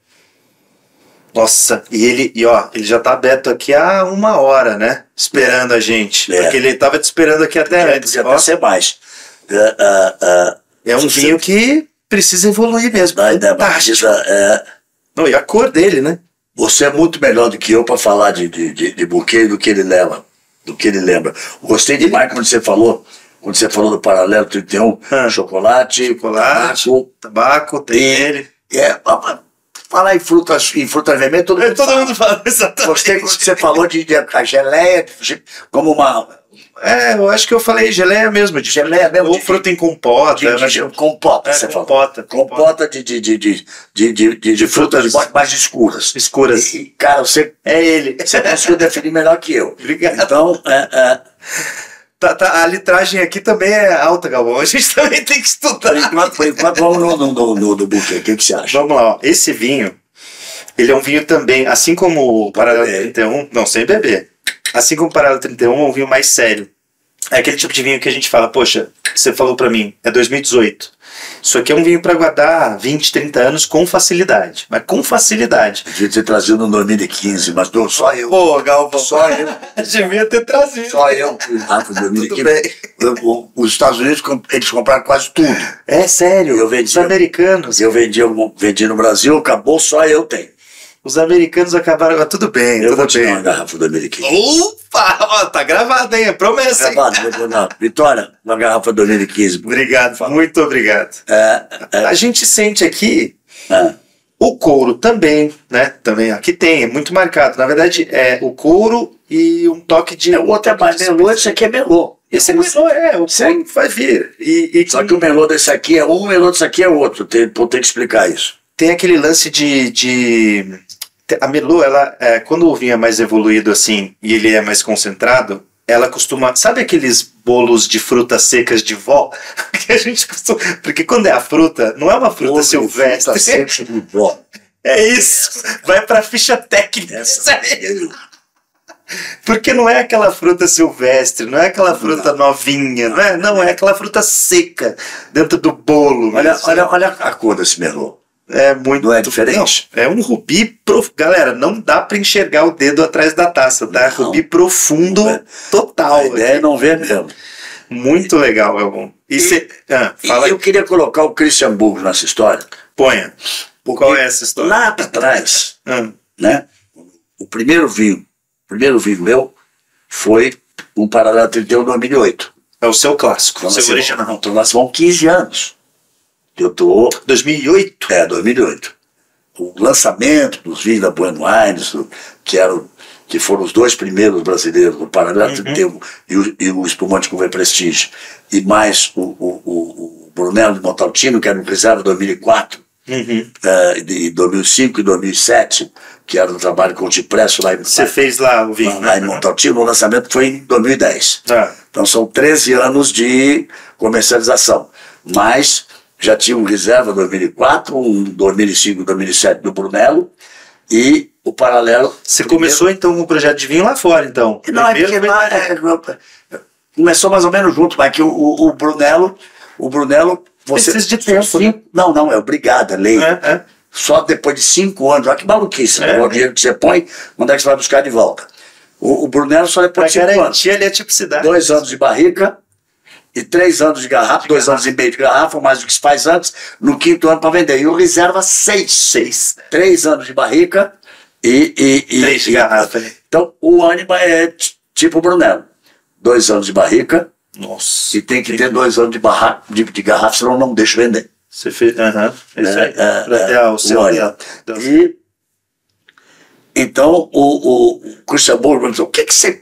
Nossa, e ele, e ó, ele já tá aberto aqui há uma hora, né? Esperando a gente. É. Porque ele tava te esperando aqui até Podia, antes. podia Ó, até ser mais. É, é, é, é um você- vinho que precisa evoluir mesmo. Dá ideia, mas Fantástico. precisa, é, Não, e a cor dele, né? você é muito melhor do que eu para falar de, de, de, de buquê do que ele leva, do que ele lembra. Gostei demais quando você falou, quando você falou do Paralelo trinta e um, Ah. chocolate, Chocolate, tabaco, tabaco, tem E- ele. é, pa- pa- falar em frutas, em frutas vermelhas, todo mundo Todo fala. mundo fala exatamente. Gostei quando você falou de, de a geleia de- como uma É, eu acho que eu falei geleia mesmo. De Geleia mesmo, Ou de- fruta em compota. de, eu de- acho- de- compota, É, você falou. compota, Compota de, de, de, de, de, de, de, de frutas frutas mais escuras. escuras. E, cara, você, É ele. você conseguiu definir melhor que eu. Obrigado. Então, é, é, Tá, tá, a litragem aqui também é alta, Galvão. A gente também tem que estudar. por enquanto, por enquanto vamos no, no, no, no, no buquê. O que, que você acha? Vamos lá, ó. Esse vinho, ele é um vinho também, assim como o Paralelo beber. trinta e um, não, sem beber. Assim como o Paralelo trinta e um, é um vinho mais sério. É aquele tipo de vinho que a gente fala, poxa, você falou pra mim, é dois mil e dezoito. Isso aqui é um vinho pra guardar vinte, trinta anos com facilidade. Mas com facilidade. Devia ter trazido no dois mil e quinze, mas não, só eu. Pô, Galvão. Só eu. Devia ter trazido. Só eu. Rafa, dois mil e Tudo quinze. bem. Eu- o- Os Estados Unidos, com- eles compraram quase tudo. É sério, Eu vendi. os americanos. Eu vendi, eu vendi no Brasil, acabou, só eu tenho. Os americanos acabaram. Mas tudo bem, Eu tudo vou te dar bem. uma garrafa dois mil e quinze. Opa! Ó, tá gravado, hein? É promessa, hein? Gravado, vou dar. Vitória, uma garrafa dois mil e quinze. Obrigado, muito obrigado. É, é, A gente sente aqui é. o couro também, né? Também aqui tem, é muito marcado. Na verdade, é o couro e um toque de. É, o outro é mais melô, esse aqui é melô. Esse é melô, é, o Sim. couro vai vir. E, e Só que o melô desse aqui é um, o melô desse aqui é outro. Tem, vou ter que explicar isso. tem aquele lance de, de A Merlot, ela, é, quando o vinho é mais evoluído assim e ele é mais concentrado, ela costuma... Sabe aqueles bolos de frutas secas de vó? Que a gente costuma... Porque quando é a fruta, não é uma fruta Bolo de silvestre. fruta seca de vó. É isso. Vai pra ficha técnica. Porque não é aquela fruta silvestre, não é aquela fruta Não. novinha, não é? Não, é aquela fruta seca dentro do bolo. Olha, mesmo. olha, olha a cor desse Merlot. É muito. Não é diferente? Não, é um rubi profundo. Galera, não dá pra enxergar o dedo atrás da taça, tá? Não. Rubi profundo Não é. total. A ideia é não ver mesmo. Muito legal, Elvon. E, E- cê, ah, E fala, eu queria colocar o Christian Burgos nessa história. ponha. Porque Qual é essa história? lá atrás, Ah, né? O primeiro vinho, o primeiro vinho meu foi um Paralelo trinta e um dois mil e oito. é o seu clássico, o Então, seu nós original. vamos- então nós vamos quinze anos. Eu tô, dois mil e oito? é, dois mil e oito. O lançamento dos vinhos da Buenos Aires, do- que eram, que foram os dois primeiros brasileiros, o Paralelo trinta e um e o, e o Espumante Cuvée Prestige, e mais o, o, o, o Brunello de Montalcino, que era um reserva dois mil e quatro, Uhum. eh, de dois mil e cinco e dois mil e sete, que era um trabalho com o Cipresso lá em, Você fez lá o vinho, lá em né? Montalcino. O lançamento foi em dois mil e dez. Ah, Então são treze anos de comercialização. Mas já tinha um reserva dois mil e quatro, um dois mil e cinco, dois mil e sete do Brunello e o Paralelo. você começou então com um projeto de vinho lá fora, então? Não, é porque Primeiro- lá, é, começou mais ou menos junto, mas que o, o, o Brunello, o Brunello, você Precisa de tempo, né? Não, não, é obrigado, é lei. É, é. Só depois de cinco anos, olha que maluquice, É. né? O dinheiro que você põe, onde é que você vai buscar de volta? O, o Brunello só Pra depois de cinco anos. garantir ali a tipicidade. Dois anos de barrica e três anos de garrafa, dois anos e meio de garrafa, mais do que se faz antes, no quinto ano para vender. E o reserva seis. Seis. Três anos de barrica e. e, e Três de e- garrafa, né? Então, o Anima é t- tipo o Brunello. Dois anos de barrica Nossa. e tem que ter dois anos de, barra, de, de garrafa, senão não deixa vender. Você fez. Aham. É isso aí. É, é, Pra é, ter o seu. o Anima. da- E, então, o, o Christian Burgos perguntou: o que, que você.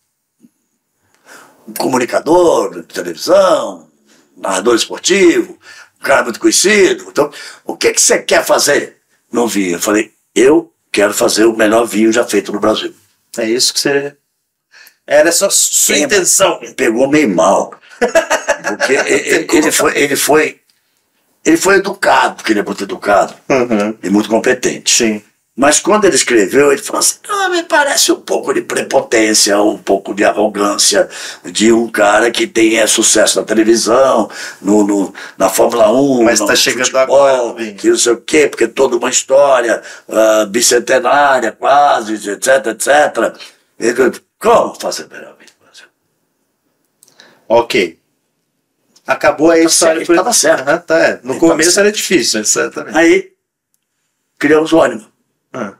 Um comunicador de televisão, narrador esportivo, um cara muito conhecido. Então, o que, que você quer fazer no vinho? Eu falei: eu quero fazer o melhor vinho já feito no Brasil. É isso que você. Era só sua Sim, intenção. Pegou meio mal. Porque ele, ele foi, ele foi. Ele foi educado, porque ele é muito educado Uhum. e muito competente. Sim. Mas quando ele escreveu, ele falou assim: ah, me parece um pouco de prepotência, um pouco de arrogância de um cara que tem é, sucesso na televisão, no, no- na Fórmula um, Mas no tá chegando futebol, agora, Vinho. que não sei o quê, porque toda uma história ah, bicentenária, quase, etc, etcétera. Ele falou: como fazer melhor vinho no Brasil? Ok. Acabou a história. certo, tava certo. Aham, tá, é. No Ele começo tava era difícil, exatamente. Aí, criamos o Anima. Ah.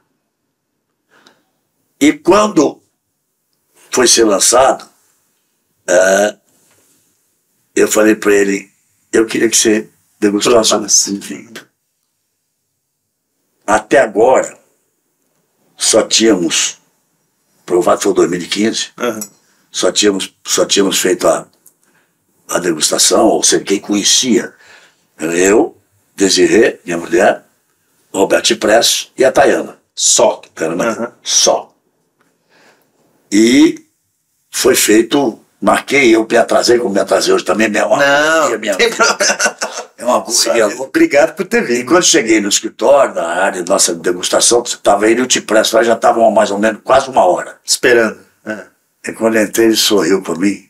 E quando foi ser lançado, eh, eu falei para ele: eu queria que você degustasse Provasse. um vinho. Até agora, só tínhamos, provado foi em dois mil e quinze, Aham. só tínhamos, só tínhamos feito a, a degustação, ou seja, quem conhecia, eu, Desirê, minha mulher, Roberto Cipresso e a Tayana. Só. Era uma- Aham. Só. E foi feito, marquei, eu me atrasei, como me atrasei hoje também, minha, uma Não, correria, minha, tem problema. é uma correria louca. Obrigado por ter E vindo. quando cheguei no escritório, na área de nossa degustação, você estava ele e o Cipresso lá já estavam há mais ou menos quase uma hora. Esperando. Ah. E quando eu entrei, ele sorriu para mim.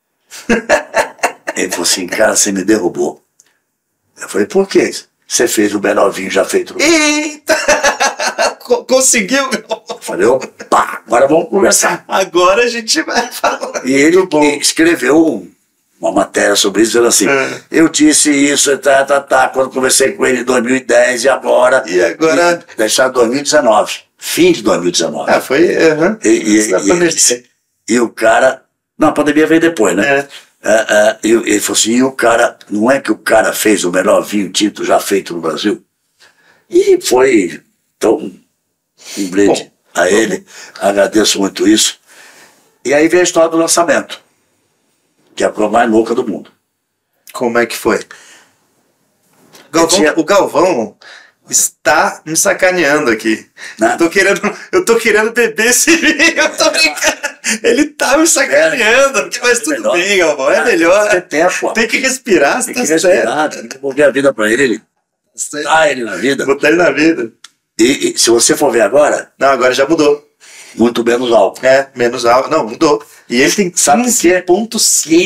Ele falou assim: cara, você me derrubou. Eu falei: por quê? Você fez o melhor vinho já feito no Eita! Co- Conseguiu! Eu falei: opa, agora vamos conversar. Agora a gente vai falar. E ele escreveu um- uma matéria sobre isso, dizendo assim: É. eu disse isso, tá, tá, tá, quando conversei com ele em dois mil e dez e agora. E agora- E, deixar dois mil e dezenove, fim de dois mil e dezenove. Ah, foi. Aham. E, e, Isso dá pra mexer. e, e o cara. Não, a pandemia veio depois, né? É. É, é, e ele falou assim: e o cara. Não é que o cara fez o melhor vinho tinto já feito no Brasil? E foi. Então, um brinde Bom, a ele, agradeço muito isso. E aí veio a história do lançamento, que é a coisa mais louca do mundo. Como é que foi? Galvão, tinha- O Galvão, está me sacaneando aqui. Né? Eu tô querendo, eu tô querendo beber esse vinho, eu tô brincando. Ele tá me sacaneando, é, mas tudo melhor. Bem, Galvão, é melhor. Tem tempo. Tem que respirar, tem tá que respirar, tem que devolver a vida pra ele. Botar ele na vida. Botar ele na vida. E, e se você for ver agora... Não, agora já mudou. Muito menos álcool. É, menos álcool. Não, mudou. E ele tem quinze ponto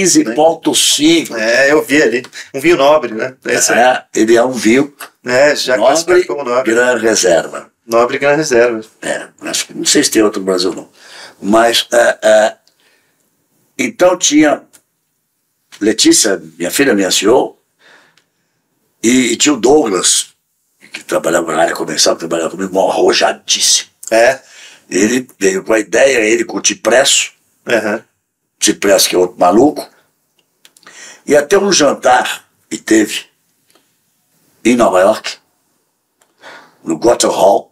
cinco. É, eu vi ali. Um vinho nobre, né? Esse é, ele é um vinho é, já nobre, como nobre. Gran Reserva. Nobre Gran Reserva. É, acho que não sei se tem outro no Brasil não. Mas, é, é, então tinha Letícia, minha filha, me anciou, e, e tinha o Douglas, que trabalhava na área comercial, que trabalhava comigo, um arrojadíssimo. É. Ele veio com a ideia, ele com o Tipresso, uhum. Tipresso que é outro maluco, e até um jantar que teve em Nova York, no Gotter Hall,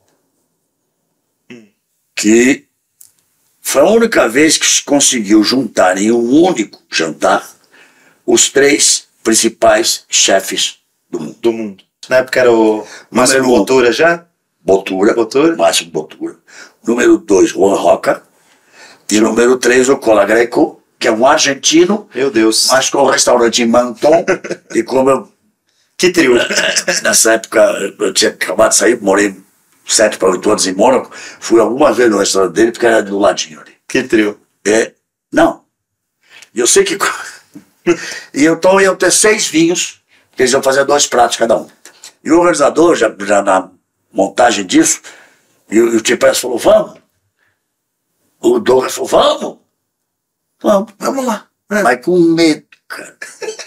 hum. que foi a única vez que se conseguiu juntar em um único jantar os três principais chefes do mundo. Do mundo. Na época era o Máximo Bottura já? Bottura, Bottura. Máximo Bottura. Número dois, Juan Roca. E número três, o Cola Greco, que é um argentino. Meu Deus. Mas com um restaurante em Menton. E como eu... Que trio. Nessa época, eu tinha acabado de sair, morei sete para oito anos em Mônaco. Fui algumas vezes no restaurante dele, porque era do ladinho ali. Que trio. É, não. E eu sei que... e então iam ter seis vinhos, que eles iam fazer dois pratos cada um. E o organizador, já, já na montagem disso, e, e o Tipresso falou, vamos. O Douglas falou, vamos. Vamos, vamos lá. É. Mas com medo, cara.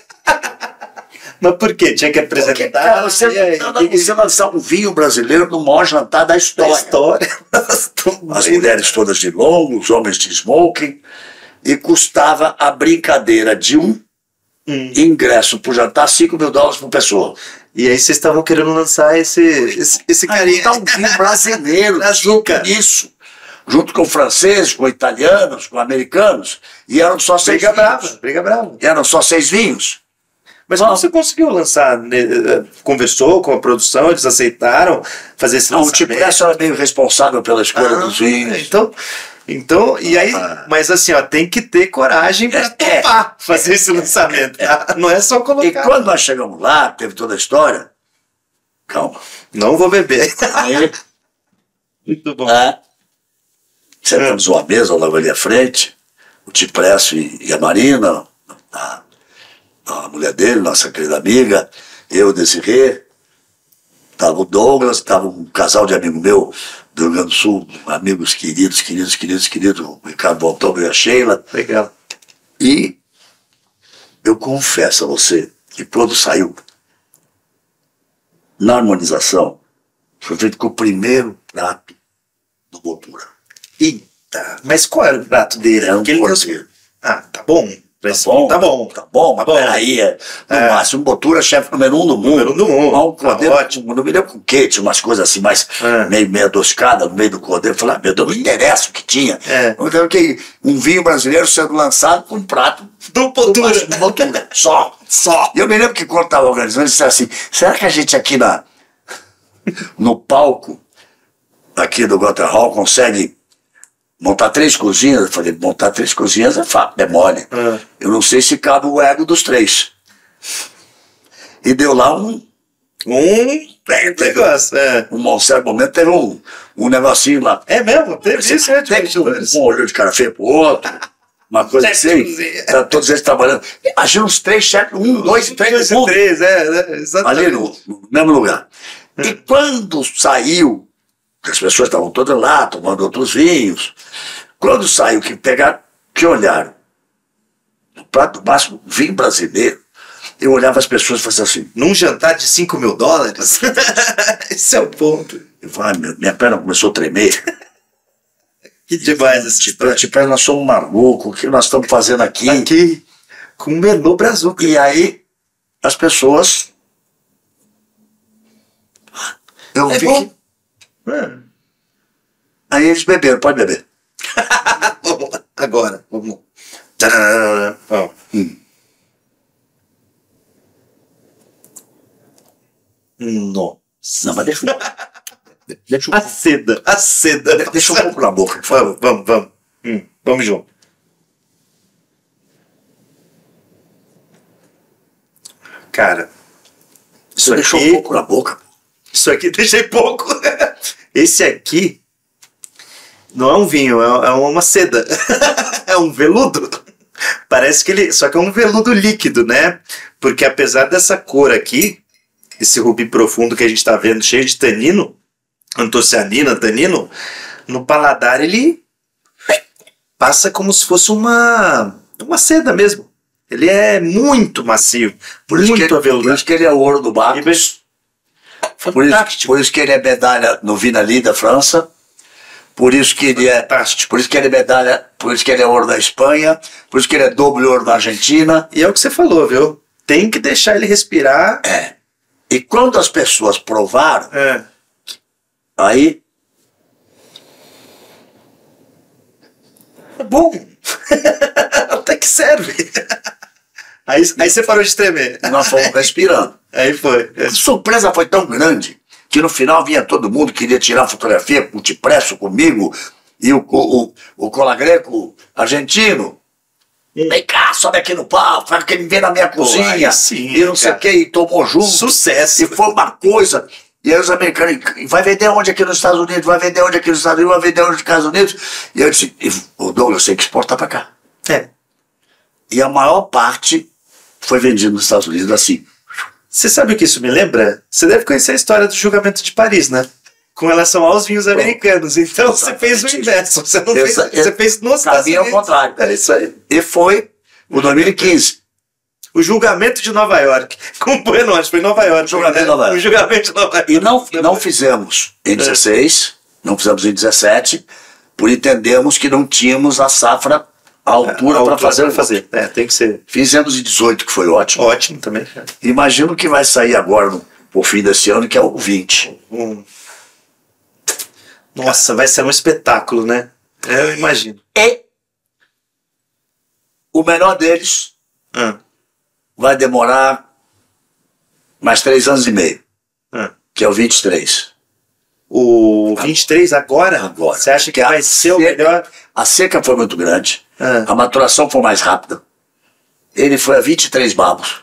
Mas por quê? Tinha que apresentar? Porque, cara, você, aí, não, não, você lançar um vinho brasileiro no maior jantar da história. Da história. As mulheres todas de longo, os homens de smoking. E custava a brincadeira de um hum. ingresso por jantar cinco mil dólares por pessoa. E aí vocês estavam querendo lançar esse, esse, esse carinha. Então, um vinho brasileiro, junto nisso. Junto com franceses, com italianos, com americanos. E eram só seis briga vinhos. Brava, briga brava. E eram só seis vinhos. Mas como você conseguiu lançar? Conversou com a produção, eles aceitaram fazer esse não, lançamento? O Tipresso era meio responsável pela escolha ah, dos vinhos. Então, então, e aí, ah. mas assim, ó, tem que ter coragem para é, topar é, fazer é, esse lançamento. É, é. Não é só colocar. E quando nós chegamos lá, teve toda a história. Calma. Não vou beber. Aí, muito bom. É, sentamos uma mesa logo ali à frente, o Tipresso e, e a Marina, a, a mulher dele, nossa querida amiga, eu, Desirê, estava o Douglas, estava um casal de amigo meu do Rio Grande do Sul, amigos queridos, queridos, queridos, queridos, o Ricardo Bontão e a Sheila. Legal. E eu confesso a você que quando saiu na harmonização, foi feito com o primeiro prato do Bottura. Eita, mas qual era o prato dele? Era um cordeiro. Deu... Ah, tá bom. Tá bom, tá bom, tá bom, mas tá bom. Peraí, é, no é. máximo, Bottura, chefe número um do mundo. Número um do mundo. Um cordeiro, tá ótimo. Não me lembro com quê, tinha umas coisas assim, mais é. meio, meio adocicada no meio do cordeiro. Eu falei, ah, meu Deus, não interessa o que tinha. É. Então, que um vinho brasileiro sendo lançado com um prato do Bottura. Do Bottura. Só, só. E eu me lembro que quando estava organizando, eu disse assim, será que a gente aqui na, no palco, aqui do Gotter Hall, consegue montar três cozinhas? Eu falei, montar três cozinhas é fácil, é mole. É. Eu não sei se cabe o ego dos três. E deu lá um... Um negócio, é. Um certo momento teve um, um negocinho lá. É mesmo? Teve isso, é, teve um, um olho de cara feio pro outro. Uma coisa assim. Tá todos eles trabalhando. Imagina os três chefes, um, dois, três. Dois e três, é, é, exatamente. Ali no, no mesmo lugar. E quando saiu, as pessoas estavam todas lá, tomando outros vinhos. Quando saiu, que pegaram, que olharam, no prato máximo, vinho brasileiro, eu olhava as pessoas e falava assim, num jantar de cinco mil dólares? Esse é o ponto. Eu falava, minha, minha perna começou a tremer. Que demais esse tipo, tipo, nós somos malucos, o que nós estamos fazendo aqui? Aqui, com o menu brazuca. E aí, as pessoas... Eu é vi bom. que... É. Aí eles beberam, pode beber. Vamos lá, agora, vamos. Oh. Hum. Nossa Não, mas deixa, deixa, A seda, a seda. deixa um pouco na boca. Vamos, vamos, vamos. Hum, vamos junto. Cara, isso Você deixou aqui, um pouco na boca. isso aqui deixei pouco. Esse aqui não é um vinho, é é uma seda. É um veludo. Parece que ele. Só que é um veludo líquido, né? Porque apesar dessa cor aqui, esse rubi profundo que a gente tá vendo, cheio de tanino, antocianina, tanino, no paladar ele passa como se fosse uma, uma seda mesmo. Ele é muito macio, Por isso, que, muito por aveludado. isso que ele é o ouro do Bacos. Por isso, Fantástico. por isso que ele é medalha no Vinali da França. Por isso que ele é. Fantástico. Por isso que ele é medalha. Por isso que ele é ouro da Espanha. Por isso que ele é doble ouro da Argentina. E é o que você falou, viu? Tem que deixar ele respirar. É. E quando as pessoas provaram, É. aí É bom. Até que serve. Aí, aí você parou de tremer. nós fomos respirando. Aí foi. A surpresa foi tão grande que no final vinha todo mundo, queria tirar fotografia com o Tipresso comigo e o, o, o, o Colagreco argentino. Vem cá, sobe aqui no palco, vai querer me ver na minha cozinha. aí sim, e não sei o cara. que, e tomou junto. Sucesso. E foi uma coisa. E aí os americanos, e vai vender onde aqui nos Estados Unidos? Vai vender onde aqui nos Estados Unidos? Vai vender onde nos Estados Unidos? E eu disse, o Douglas, eu sei que exportar para cá. É. E a maior parte foi vendida nos Estados Unidos assim. Você sabe o que isso me lembra? Você deve conhecer a história do julgamento de Paris, né? Com relação aos vinhos americanos. Então você fez o inverso. Você não fez, Essa- você fez nos Estados caminho ao Unidos. contrário. É isso aí. E foi o dois mil e quinze. O julgamento de Nova York. Com Bueno Angeles, foi em Nova York. O julgamento né? de Nova York. O julgamento de Nova York. E não, não fizemos em dezesseis, não fizemos em dezessete, por entendermos que não tínhamos a safra à altura para fazer. pra fazer. É, tem que ser Fizemos em dezoito, que foi ótimo. ótimo também. Imagino que vai sair agora, no, por fim desse ano, que é o vinte. Hum. Nossa, vai ser um espetáculo, né? Eu imagino. E o menor deles Ah, vai demorar mais três anos e meio, ah. que é o vinte e três. O vinte e três agora? Agora. Você acha que a vai ser o seca- melhor? A seca foi muito grande, Ah. a maturação foi mais rápida. Ele foi a vinte e três babos.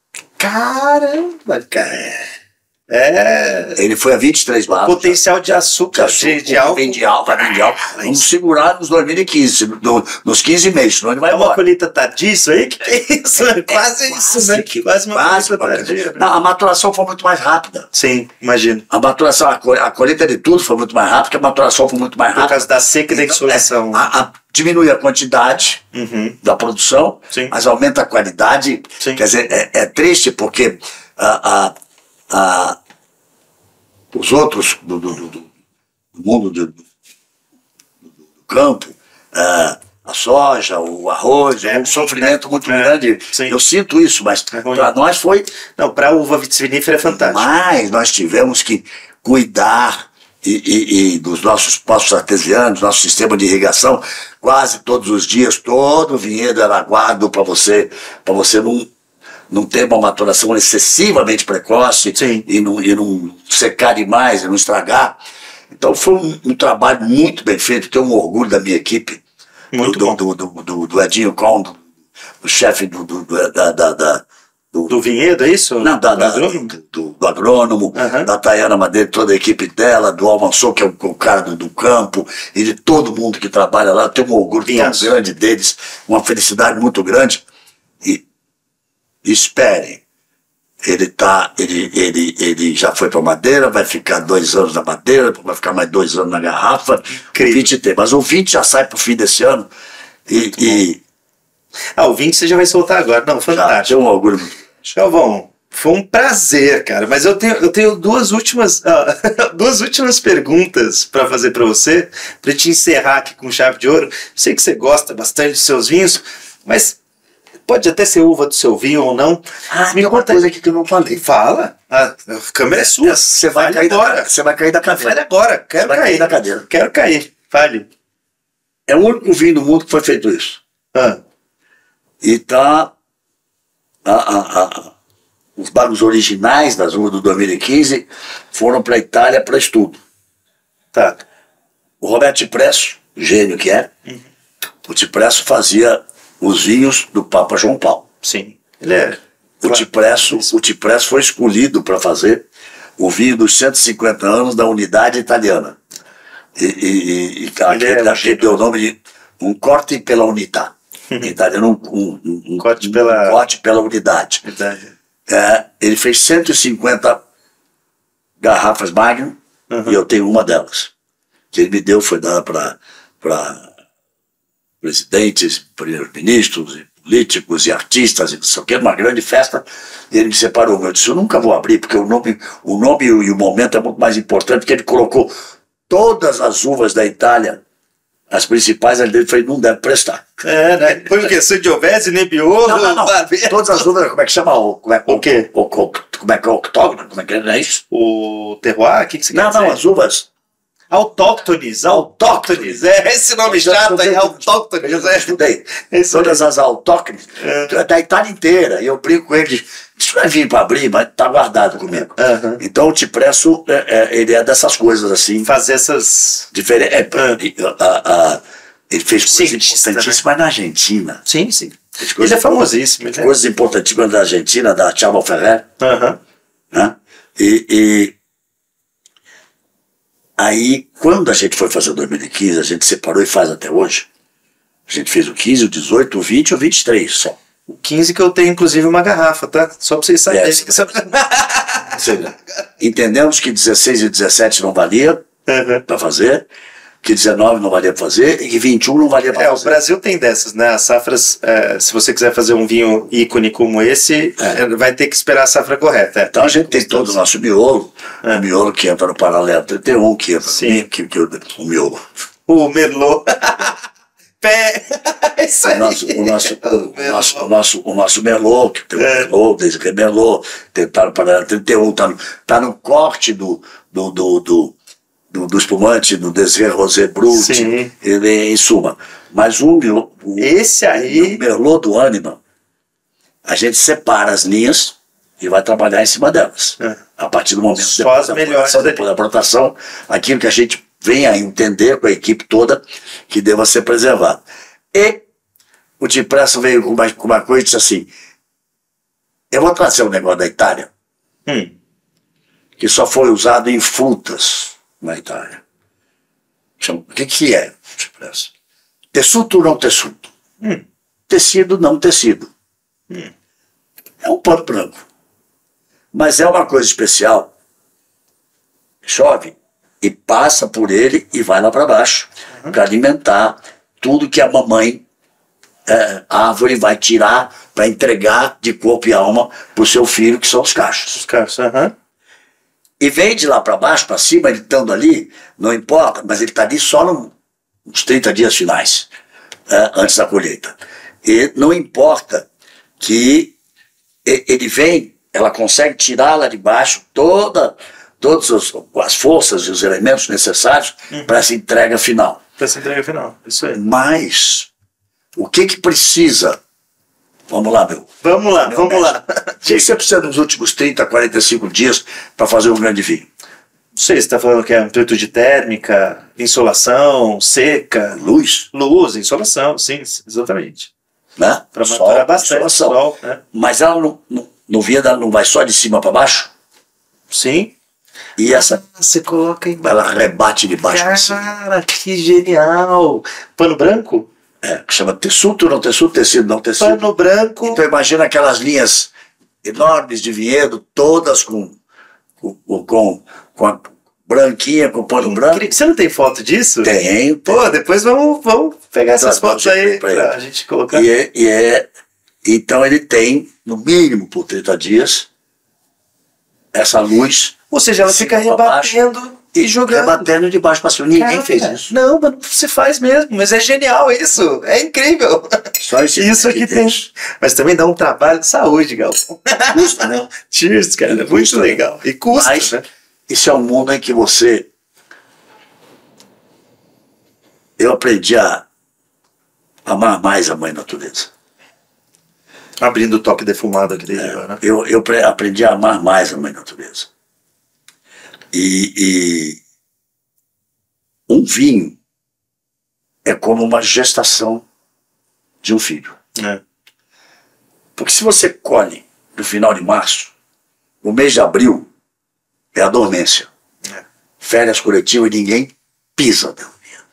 Caramba, cara. É. Ele foi a vinte e três babos. Potencial de açúcar, de, de álcool. Vem de álcool, vem de álcool. Vamos segurar nos dois mil e quinze, no- nos quinze meses, senão ele vai É uma embora. colheita tardia isso aí? Que é isso? É quase isso, né? que- Quase uma quase colheita uma- tardia. Não, a maturação foi muito mais rápida. Sim, imagino. A maturação, a, co- a colheita de tudo foi muito mais rápida, porque a maturação foi muito mais Por rápida. causa da seca e da Então, insolação. é, a- a- diminui a quantidade Uhum. da produção, Sim. mas aumenta a qualidade. Sim. Quer dizer, é, é triste porque a, a, a- os outros do, do, do- do mundo do, do- do campo, é, a soja, o arroz, é um sofrimento muito É, grande. sim. Eu sinto isso, mas É ruim. para nós foi Não, para uva vitivinífera é fantástico. mais. Nós tivemos que cuidar e, e- e dos nossos poços artesianos, nosso sistema de irrigação, quase todos os dias, todo o vinhedo era aguado para você, para você não, não ter uma maturação excessivamente precoce Sim. e não, e não secar demais, e não estragar. Então foi um, um trabalho muito bem feito, tenho um orgulho da minha equipe, Muito do, bom. do, do, do, do Edinho Com, do, do chefe do, do, do- da, da, da- do, Do vinhedo, é isso? não, da, Do da- agrônomo? do, do agrônomo, Aham. da Tayana Madeira, toda a equipe dela, do Almansor, que é o, o cara do, do campo, e de todo mundo que trabalha lá. Eu tenho um orgulho tão Isso. grande deles, uma felicidade muito grande. E esperem, ele, tá, ele, ele, ele já foi para Madeira, vai ficar dois anos na Madeira, vai ficar mais dois anos na garrafa. Incrível. O vinte tem, mas o vinte já sai para o fim desse ano. E, e Ah, o vinte você já vai soltar agora. Não, já fantástico. tenho um orgulho muito. Chavão, foi um prazer, cara. Mas eu tenho, eu tenho duas últimas, ah, duas últimas perguntas para fazer para você, para te encerrar aqui com chave de ouro. Sei que você gosta bastante dos seus vinhos, mas pode até ser uva do seu vinho ou não. Ah, Me tem uma conta coisa aqui que eu não falei. Fala. A, a câmera é sua. Você vai, Fale cair agora. da, você vai cair da Fale cadeira. agora. Quero vai cair. cair da cadeira. Quero cair. Fale. É o único vinho do mundo que foi feito isso. Ah, E tá. A, a, a, os bagos originais das uvas do dois mil e quinze foram para a Itália para estudo. Tá. O Roberto Cipresso, gênio que é, uhum. o Cipresso fazia os vinhos do Papa João Paulo. Sim. Ele é. O Cipresso, o Cipresso foi escolhido para fazer o vinho dos cento e cinquenta anos da unidade italiana. E, e, e aquele, é aquele deu o nome de um corte pela unità. Em italiano, um, um, um, corte, pela... um corte pela unidade. É, ele fez cento e cinquenta garrafas Magnum, uhum. e eu tenho uma delas. Que ele me deu, foi dada para presidentes, primeiros-ministros, políticos e artistas, e não sei o que, uma grande festa, e ele me separou. Eu disse, eu nunca vou abrir, porque o nome, o nome e o momento é muito mais importante, porque ele colocou todas as uvas da Itália, as principais, ele falou, não deve prestar. É, né? Foi o quê? Sangiovese, Nebbiolo? Não, não, não. Todas as uvas, como é que chama? O, como é, o quê? O, o, como é que é o octógono? Como é que é isso? O terroir? O que, que você quer não, dizer? Não, não, as uvas. Autóctones, autóctones, é esse nome chato aí, autóctones. Eu estudei todas as autóctones é. da Itália inteira, e eu brinco com ele, isso vai vir para abrir, mas tá guardado comigo. Uhum. Então o Cipresso, é, é, ele é dessas coisas assim. Fazer essas... Diferentes. É, uhum. a, a, ele fez coisas importantíssimas, né? Na Argentina. Sim, sim. Ele é famosíssimo. Ele é. Coisas importantíssimas da Argentina, da Chavo Ferrer. Uhum. Né? E... e aí, quando a gente foi fazer o dois mil e quinze, a gente separou e faz até hoje. A gente fez o quinze, o dezoito, o vinte e o vinte e três só. O quinze que eu tenho, inclusive, uma garrafa, tá? Só pra vocês saberem. É, entendemos que dezesseis e dezessete não valia uhum. para fazer, que dezenove não valia para fazer e que vinte e um não valia para é, fazer. O Brasil tem dessas, né? As safras, é, se você quiser fazer um vinho ícone como esse, é. vai ter que esperar a safra correta. É. Então a gente tem todo o nosso miolo, é. o miolo que entra no paralelo trinta e um, que entra Sim. Que, que, o, o miolo. O Merlot. Pé. Isso aí. O nosso, o nosso, o nosso, o nosso, o nosso Merlot, que tem o é. Merlot, desde que é Merlot, tá no paralelo trinta e um, tá no, tá no corte do, do, do, do Do, do espumante, do Desert Rosé Brut, Sim. ele em suma. Mas o, o, Esse aí... o Merlot do Anima, a gente separa as linhas e vai trabalhar em cima delas. É. A partir do momento Só as da melhores depois da plantação, aquilo que a gente vem a entender com a equipe toda que deva ser preservado. E o Cipresso veio com uma, com uma coisa e disse assim, eu vou trazer um negócio da Itália, hum. que só foi usado em frutas na Itália. O que que é Cipresso? Tessuto ou não tessuto? Hum. Tecido, não tecido. Hum. É um pano branco. Mas é uma coisa especial. Chove e passa por ele e vai lá para baixo uhum. para alimentar tudo que a mamãe, é, a árvore, vai tirar para entregar de corpo e alma para o seu filho, que são os cachos. Os cachos, aham. Uhum. E vem de lá para baixo, para cima, ele estando ali, não importa, mas ele está ali só no, nos trinta dias finais, é, antes da colheita. E não importa que ele vem, ela consegue tirar lá de baixo toda, todas as, as forças e os elementos necessários uhum. para essa entrega final. Para essa entrega final, isso aí. Mas, o que que precisa? Vamos lá, meu. Vamos lá, meu vamos mestre. lá. O que você precisa nos últimos trinta, quarenta e cinco dias para fazer um grande vinho? Não sei, você está falando que é amplitude térmica, insolação, seca. Luz. Luz, insolação, sim, exatamente. Né? Para maturar bastante sol. Né? Mas ela não, não, no vinho ela não vai só de cima para baixo? Sim. E essa, ah, você coloca embaixo. Ela rebate de baixo para cima. Cara, que genial. Pano branco? É, que chama tessuto, não tessuto, tecido, não tecido. Pano branco. Então imagina aquelas linhas enormes de vinhedo, todas com, com, com, com a branquinha, com pano branco. Você não tem foto disso? Tenho. Pô, depois vamos, vamos pegar essas então, fotos aí pra, pra a gente colocar. E é, e é, então ele tem, no mínimo por trinta dias, essa luz. Ou seja, ela fica rebatendo e jogando. Rebatendo de baixo para cima. Ninguém Cara, fez isso. Não, mas você faz mesmo. Mas é genial isso. É incrível. Só isso, isso aqui tem. tem. Mas também dá um trabalho de saúde, Galvão. Custa, né? Cheers, cara. É muito custa, legal. E custa, mas, né? Isso é um mundo em que você... Eu aprendi a amar mais a mãe natureza. Abrindo o toque defumado aqui desde É, agora. eu, eu pre- aprendi a amar mais a mãe natureza. E, e um vinho é como uma gestação de um filho. É. Porque se você colhe no final de março, o mês de abril é a dormência. É. Férias coletivas e ninguém pisa dentro.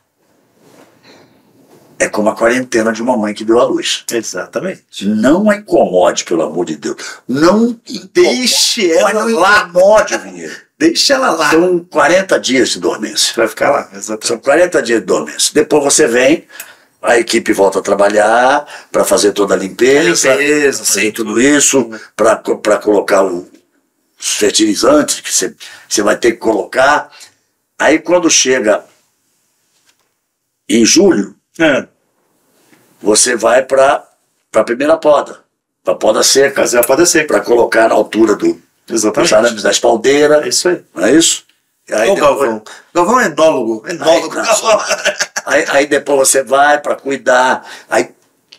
É como a quarentena de uma mãe que deu à luz. Exatamente. Não a incomode, pelo amor de Deus. Não Deixe incomode, ela mas não lá. incomode o vinhedo. Deixa ela lá. São quarenta dias de dormência. Vai ficar lá, exatamente. São quarenta dias de dormência. Depois você vem, a equipe volta a trabalhar para fazer toda a limpeza, A limpeza, fazer sim. tudo isso, para colocar o- os fertilizantes que você você vai ter que colocar. Aí quando chega em julho, É. você vai para a primeira poda, para a poda seca, Fazer a poda seca. para colocar na altura do, dos Exatamente. arames da É espaldeira, isso aí. não é isso? E aí Olha o depois- Galvão. Galvão é enólogo. Enólogo. Aí, não, aí, aí depois você vai para cuidar. Aí,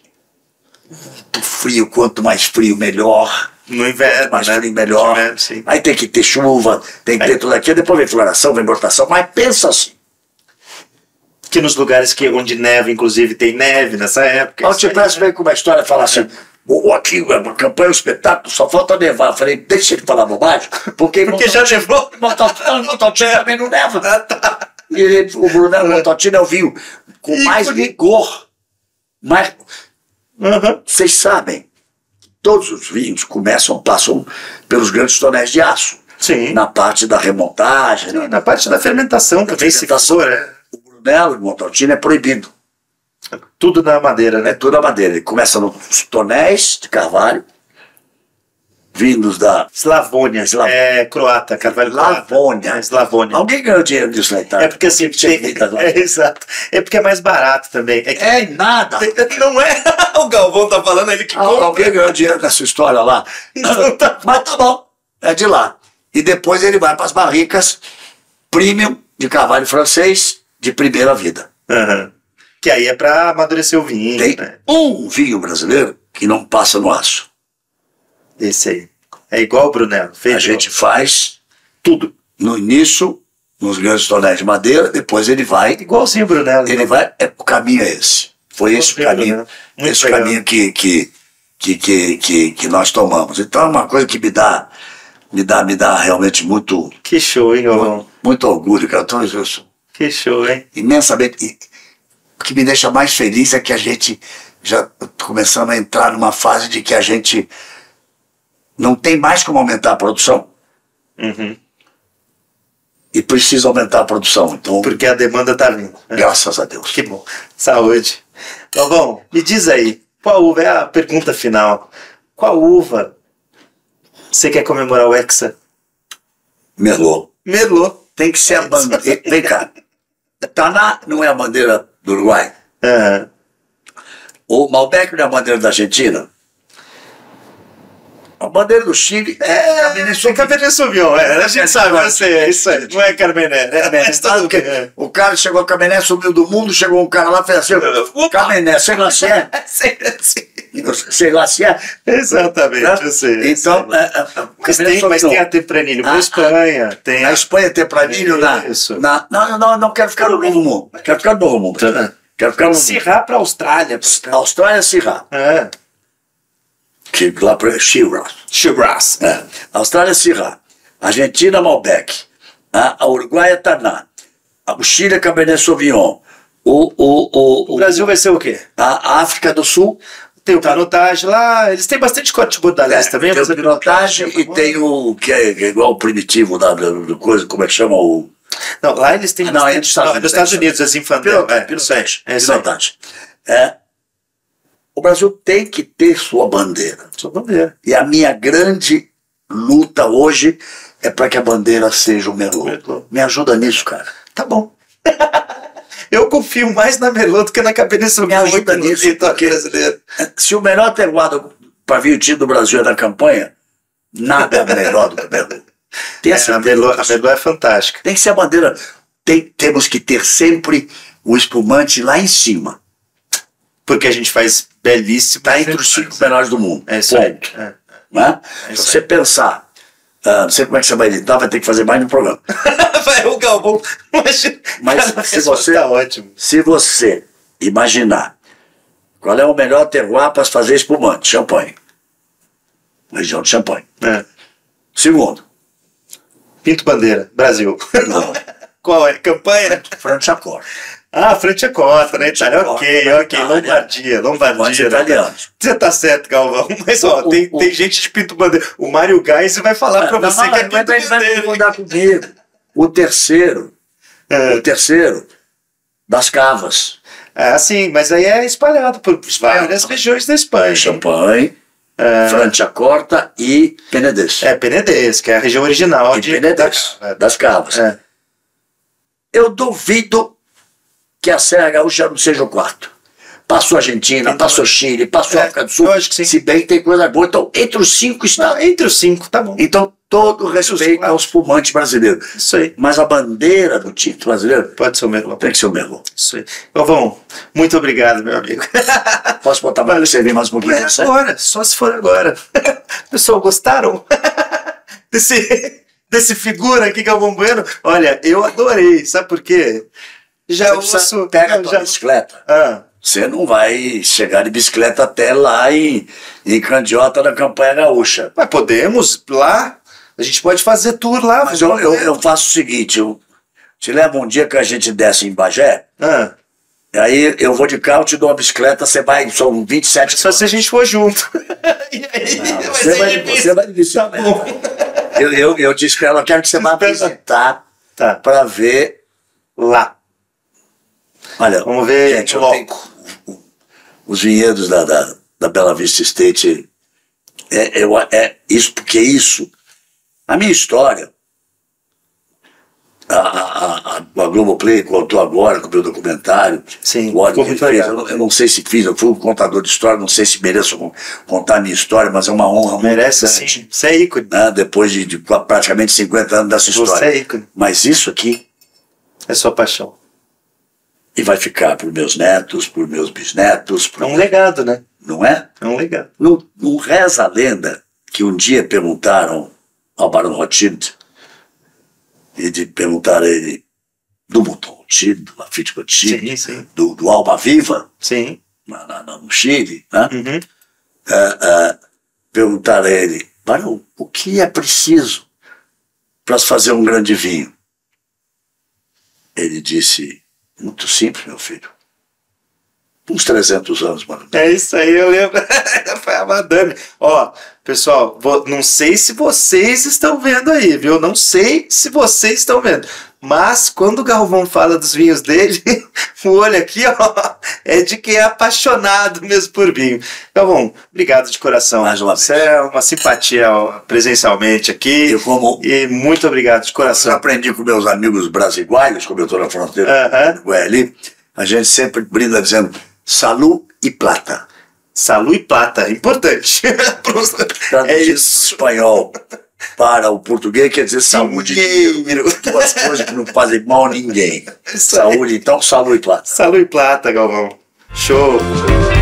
muito frio, quanto mais frio, melhor. No inverno, Quanto mais né? frio, melhor. No inverno, sim. Aí tem que ter chuva, tem que Aí- ter tudo aquilo. Depois vem floração, vem brotação. Mas pensa assim. Que nos lugares que, onde neve, inclusive, tem neve nessa época. Ao Isso te aí, peço né? vem com uma história e falar assim. O, aqui é uma campanha, um espetáculo, só falta nevar. Eu falei, deixa ele falar bobagem, porque, Porque já nevou. Montaltina Montaltina também não neva. Ah, tá. E ele, o Brunello Montaltina é o vinho com E mais por- vigor. Mas Uhum. vocês sabem, todos os vinhos começam, passam pelos grandes tonéis de aço. Sim. Na parte da remontagem. Sim, na parte da fermentação também, se fermentação. for, é O Brunello Montaltina é proibido. tudo na madeira, É né? tudo a madeira. Ele começa nos tonéis de carvalho, vindos da Slavônia, Slav- é croata, carvalho croata. Slavônia. É, Slavônia. Alguém ganhou dinheiro disso na Itália. É porque assim, Tinha tem, vida lá. é, exato. É porque é mais barato também. É que É nada. não é. O Galvão tá falando ele que Al- compra. Alguém ganhou dinheiro nessa história lá. Então tá- Mas tá bom, é de lá. E depois ele vai para as barricas premium de carvalho francês de primeira vida. Aham. Que aí é pra amadurecer o vinho, Tem né? um vinho brasileiro que não passa no aço. Esse aí. É igual o Brunello. A Fez gente faz tudo. no início, nos grandes tonéis de madeira, depois ele vai, Igualzinho o Brunello. ele vai, é, o caminho é esse. Foi esse o Igualzinho, caminho, né? Muito esse legal. caminho que, que, que, que, que, que nós tomamos. Então é uma coisa que me dá, me dá, me dá realmente muito, Que show, hein, Galvão? muito, muito orgulho, cara. Então, eu sou Que show, hein? imensamente. E o que me deixa mais feliz é que a gente já tá começando a entrar numa fase de que a gente não tem mais como aumentar a produção Uhum. e precisa aumentar a produção. Então, Porque a demanda tá vindo. É. graças a Deus. Que bom. Saúde. Galvão, me diz aí, qual uva é a pergunta final? Qual uva você quer comemorar o Hexa? Merlot. Merlot. Tem que ser a bandeira. Vem cá. Taná não é a bandeira do Uruguai. Aham. O Malbec não é a bandeira da Argentina. A bandeira do Chile é Cabernet É Sauvignon. Cabernet Sauvignon, é, a gente sabe, eu sei, é isso aí, não é Carmené. É, mas tudo Porque bem, é. o cara chegou a Cabernet, subiu do mundo, chegou um cara lá e fez assim: Opa! Cabernet, sei lá se é. Sei, sei. Sei lá se é. Exatamente, Né? eu sei. eu Então, sei. é, é, é, Mas Cabernet tem, mas Sauvignon. tem a Tempranilho para Ah, Espanha, tem Na a... Espanha tem Tempranilho, na, Isso. na. Não, não, não quero ficar no Novo Mundo. Quero ficar no Novo Mundo. Quero ficar no Novo Mundo. Sirá para Austrália. Austrália, Syrah. É. Que lá para Shiraz. Shiraz. É. Austrália, Syrah. Argentina, Malbec. A, a Uruguai é Taná. A- O Chile é Cabernet Sauvignon. O, o, o, O Brasil vai ser o quê? A África do Sul Tem o Pinotage lá, eles têm bastante Cote Bordalés é, também. tem mas o é Pinotage Pinotage, e tem o que é, que é igual o primitivo da, da, da coisa, como é que chama o Não, lá eles têm Ah, não, é dos Estados não, Unidos, nos Estados é Unidos, assim, Zinfandel. É, isso aí, Pinotage. é isso aí. Pinotage. É, o Brasil tem que ter sua bandeira. Sua bandeira. E a minha grande luta hoje é para que a bandeira seja o Merlot. Merlot. Me ajuda nisso, cara. Tá bom. Eu confio mais na Merlot do que na Cabernet Sauvignon. Me ajuda no nisso, território porque- brasileiro. Se o melhor terroir para vinho tinto do Brasil é na campanha, nada é melhor do que o Merlot. Tem É, essa a Merlot, a Merlot é fantástica. Tem que ser a bandeira. Tem, temos que ter sempre o espumante lá em cima. porque a gente faz belíssimo. Está entre os cinco melhores do mundo. É isso ponto. aí. É. Né? É Se isso você pensar, uh, não sei como é que você vai editar, vai ter que fazer mais um programa. Vai o Galvão. Imagina. Mas Cara, se você, tá ótimo. se você imaginar qual é o melhor terroir para se fazer espumante, champanhe. Região de Champanhe. É. Segundo, Pinto Bandeira, Brasil. não, Qual é? Campanha? Franciacorta. Ah, Franciacorta, né? Itália. Franciacorta, Ok, na ok. Itália. Lombardia, Lombardia. Mas italianos. Você tá certo, Galvão. Mas, ó, O- tem, o- tem gente de Pinto Bandeira. O Mário Gás vai falar pra Não, você não, que é não, Pinto mas vai Bandeira. concordar comigo. O terceiro, É. o terceiro, das cavas. Ah, sim, mas aí é espalhado por várias regiões da Espanha. Champanhe, Franciacorta e Penedès. É, Penedès, que é a região original E de Penedès, da- das cavas. É. Eu duvido que a Serra Gaúcha não seja o quarto. Passou Argentina, Então, passou Chile, passou é, África do Sul. eu acho que sim. Se bem que tem coisa boa. Então, entre os cinco está. Não, entre os cinco, tá bom. Então, todo respeito quatro. aos fumantes brasileiros. Isso aí. Mas a bandeira do título brasileiro Pode ser o Merlot. tem que ser o Merlot. Isso aí. Galvão, muito obrigado, meu amigo. Posso botar mais para servir mais um pouquinho? É pra você? agora, só se for agora. Pessoal, gostaram desse, desse figura aqui, Galvão Bueno? Olha, eu adorei, sabe por quê? Já Você precisa- ouço... pega a eu tua já... bicicleta. Ah, Você não vai chegar de bicicleta até lá em, em Candiota, na Campanha Gaúcha. mas podemos lá, a gente pode fazer tour lá. Mas eu, eu, eu faço o seguinte, eu te levo um dia que a gente desce em Bagé, Ah, aí eu vou de carro, te dou uma bicicleta, você vai, são vinte e sete só se a gente for junto. E aí, Não, vai você ser vai- difícil. você vai de Tá bicicleta. bom. Eu, eu, eu disse pra ela, eu quero que você vá visitar Tá, para ver. lá. Olha, Vamos ver gente, eu logo. tenho- os vinhedos da, da, da Bela Vista Estate, é, eu- é isso, porque isso, a minha história, a, a, a, a Globoplay contou agora com o meu documentário, Sim, o ódio ficou que ele muito fez, legal. eu, não- eu não sei se fiz, eu fui um contador de história, não sei se mereço con- contar a minha história, mas é uma honra muito Merece grande, sim. Você é ícone. né, depois de, de praticamente cinquenta anos dessa Você é história. ícone. Mas isso aqui, É sua paixão. e vai ficar para os meus netos, para os meus bisnetos, É pro- um legado, né? não é? É um legado. Não, não reza a lenda que um dia perguntaram ao Barão Rothschild, e de perguntar a ele do Mouton Rothschild, do Lafite Rothschild, Sim, sim. do, do Alma Viva, Sim. na, na- na- no Chile, né? Uhum. Ah, ah, perguntar a ele, Barão, o que é preciso para se fazer um grande vinho? Ele disse, muito simples, meu filho. Uns trezentos anos, mano. É isso aí, eu lembro. Foi a madame. Ó, pessoal, vou- não sei se vocês estão vendo aí, viu? Não sei se vocês estão vendo. Mas quando o Galvão fala dos vinhos dele, o olho aqui, ó, é de quem é apaixonado mesmo por vinho. Galvão, obrigado de coração. Mais uma Você é uma simpatia ó, presencialmente aqui. Eu como E muito obrigado de eu coração. aprendi com meus amigos brasiguaios, como eu estou na fronteira Aham. do Gueli, a gente sempre brinda dizendo salu e plata. Salu e plata, importante. É Traduzido do isso. espanhol para o português quer dizer saúde e dinheiro. Dinheiro. Duas coisas que não fazem mal a ninguém. Isso aí. Saúde, então, salu e plata. Salu e plata, Galvão. Show.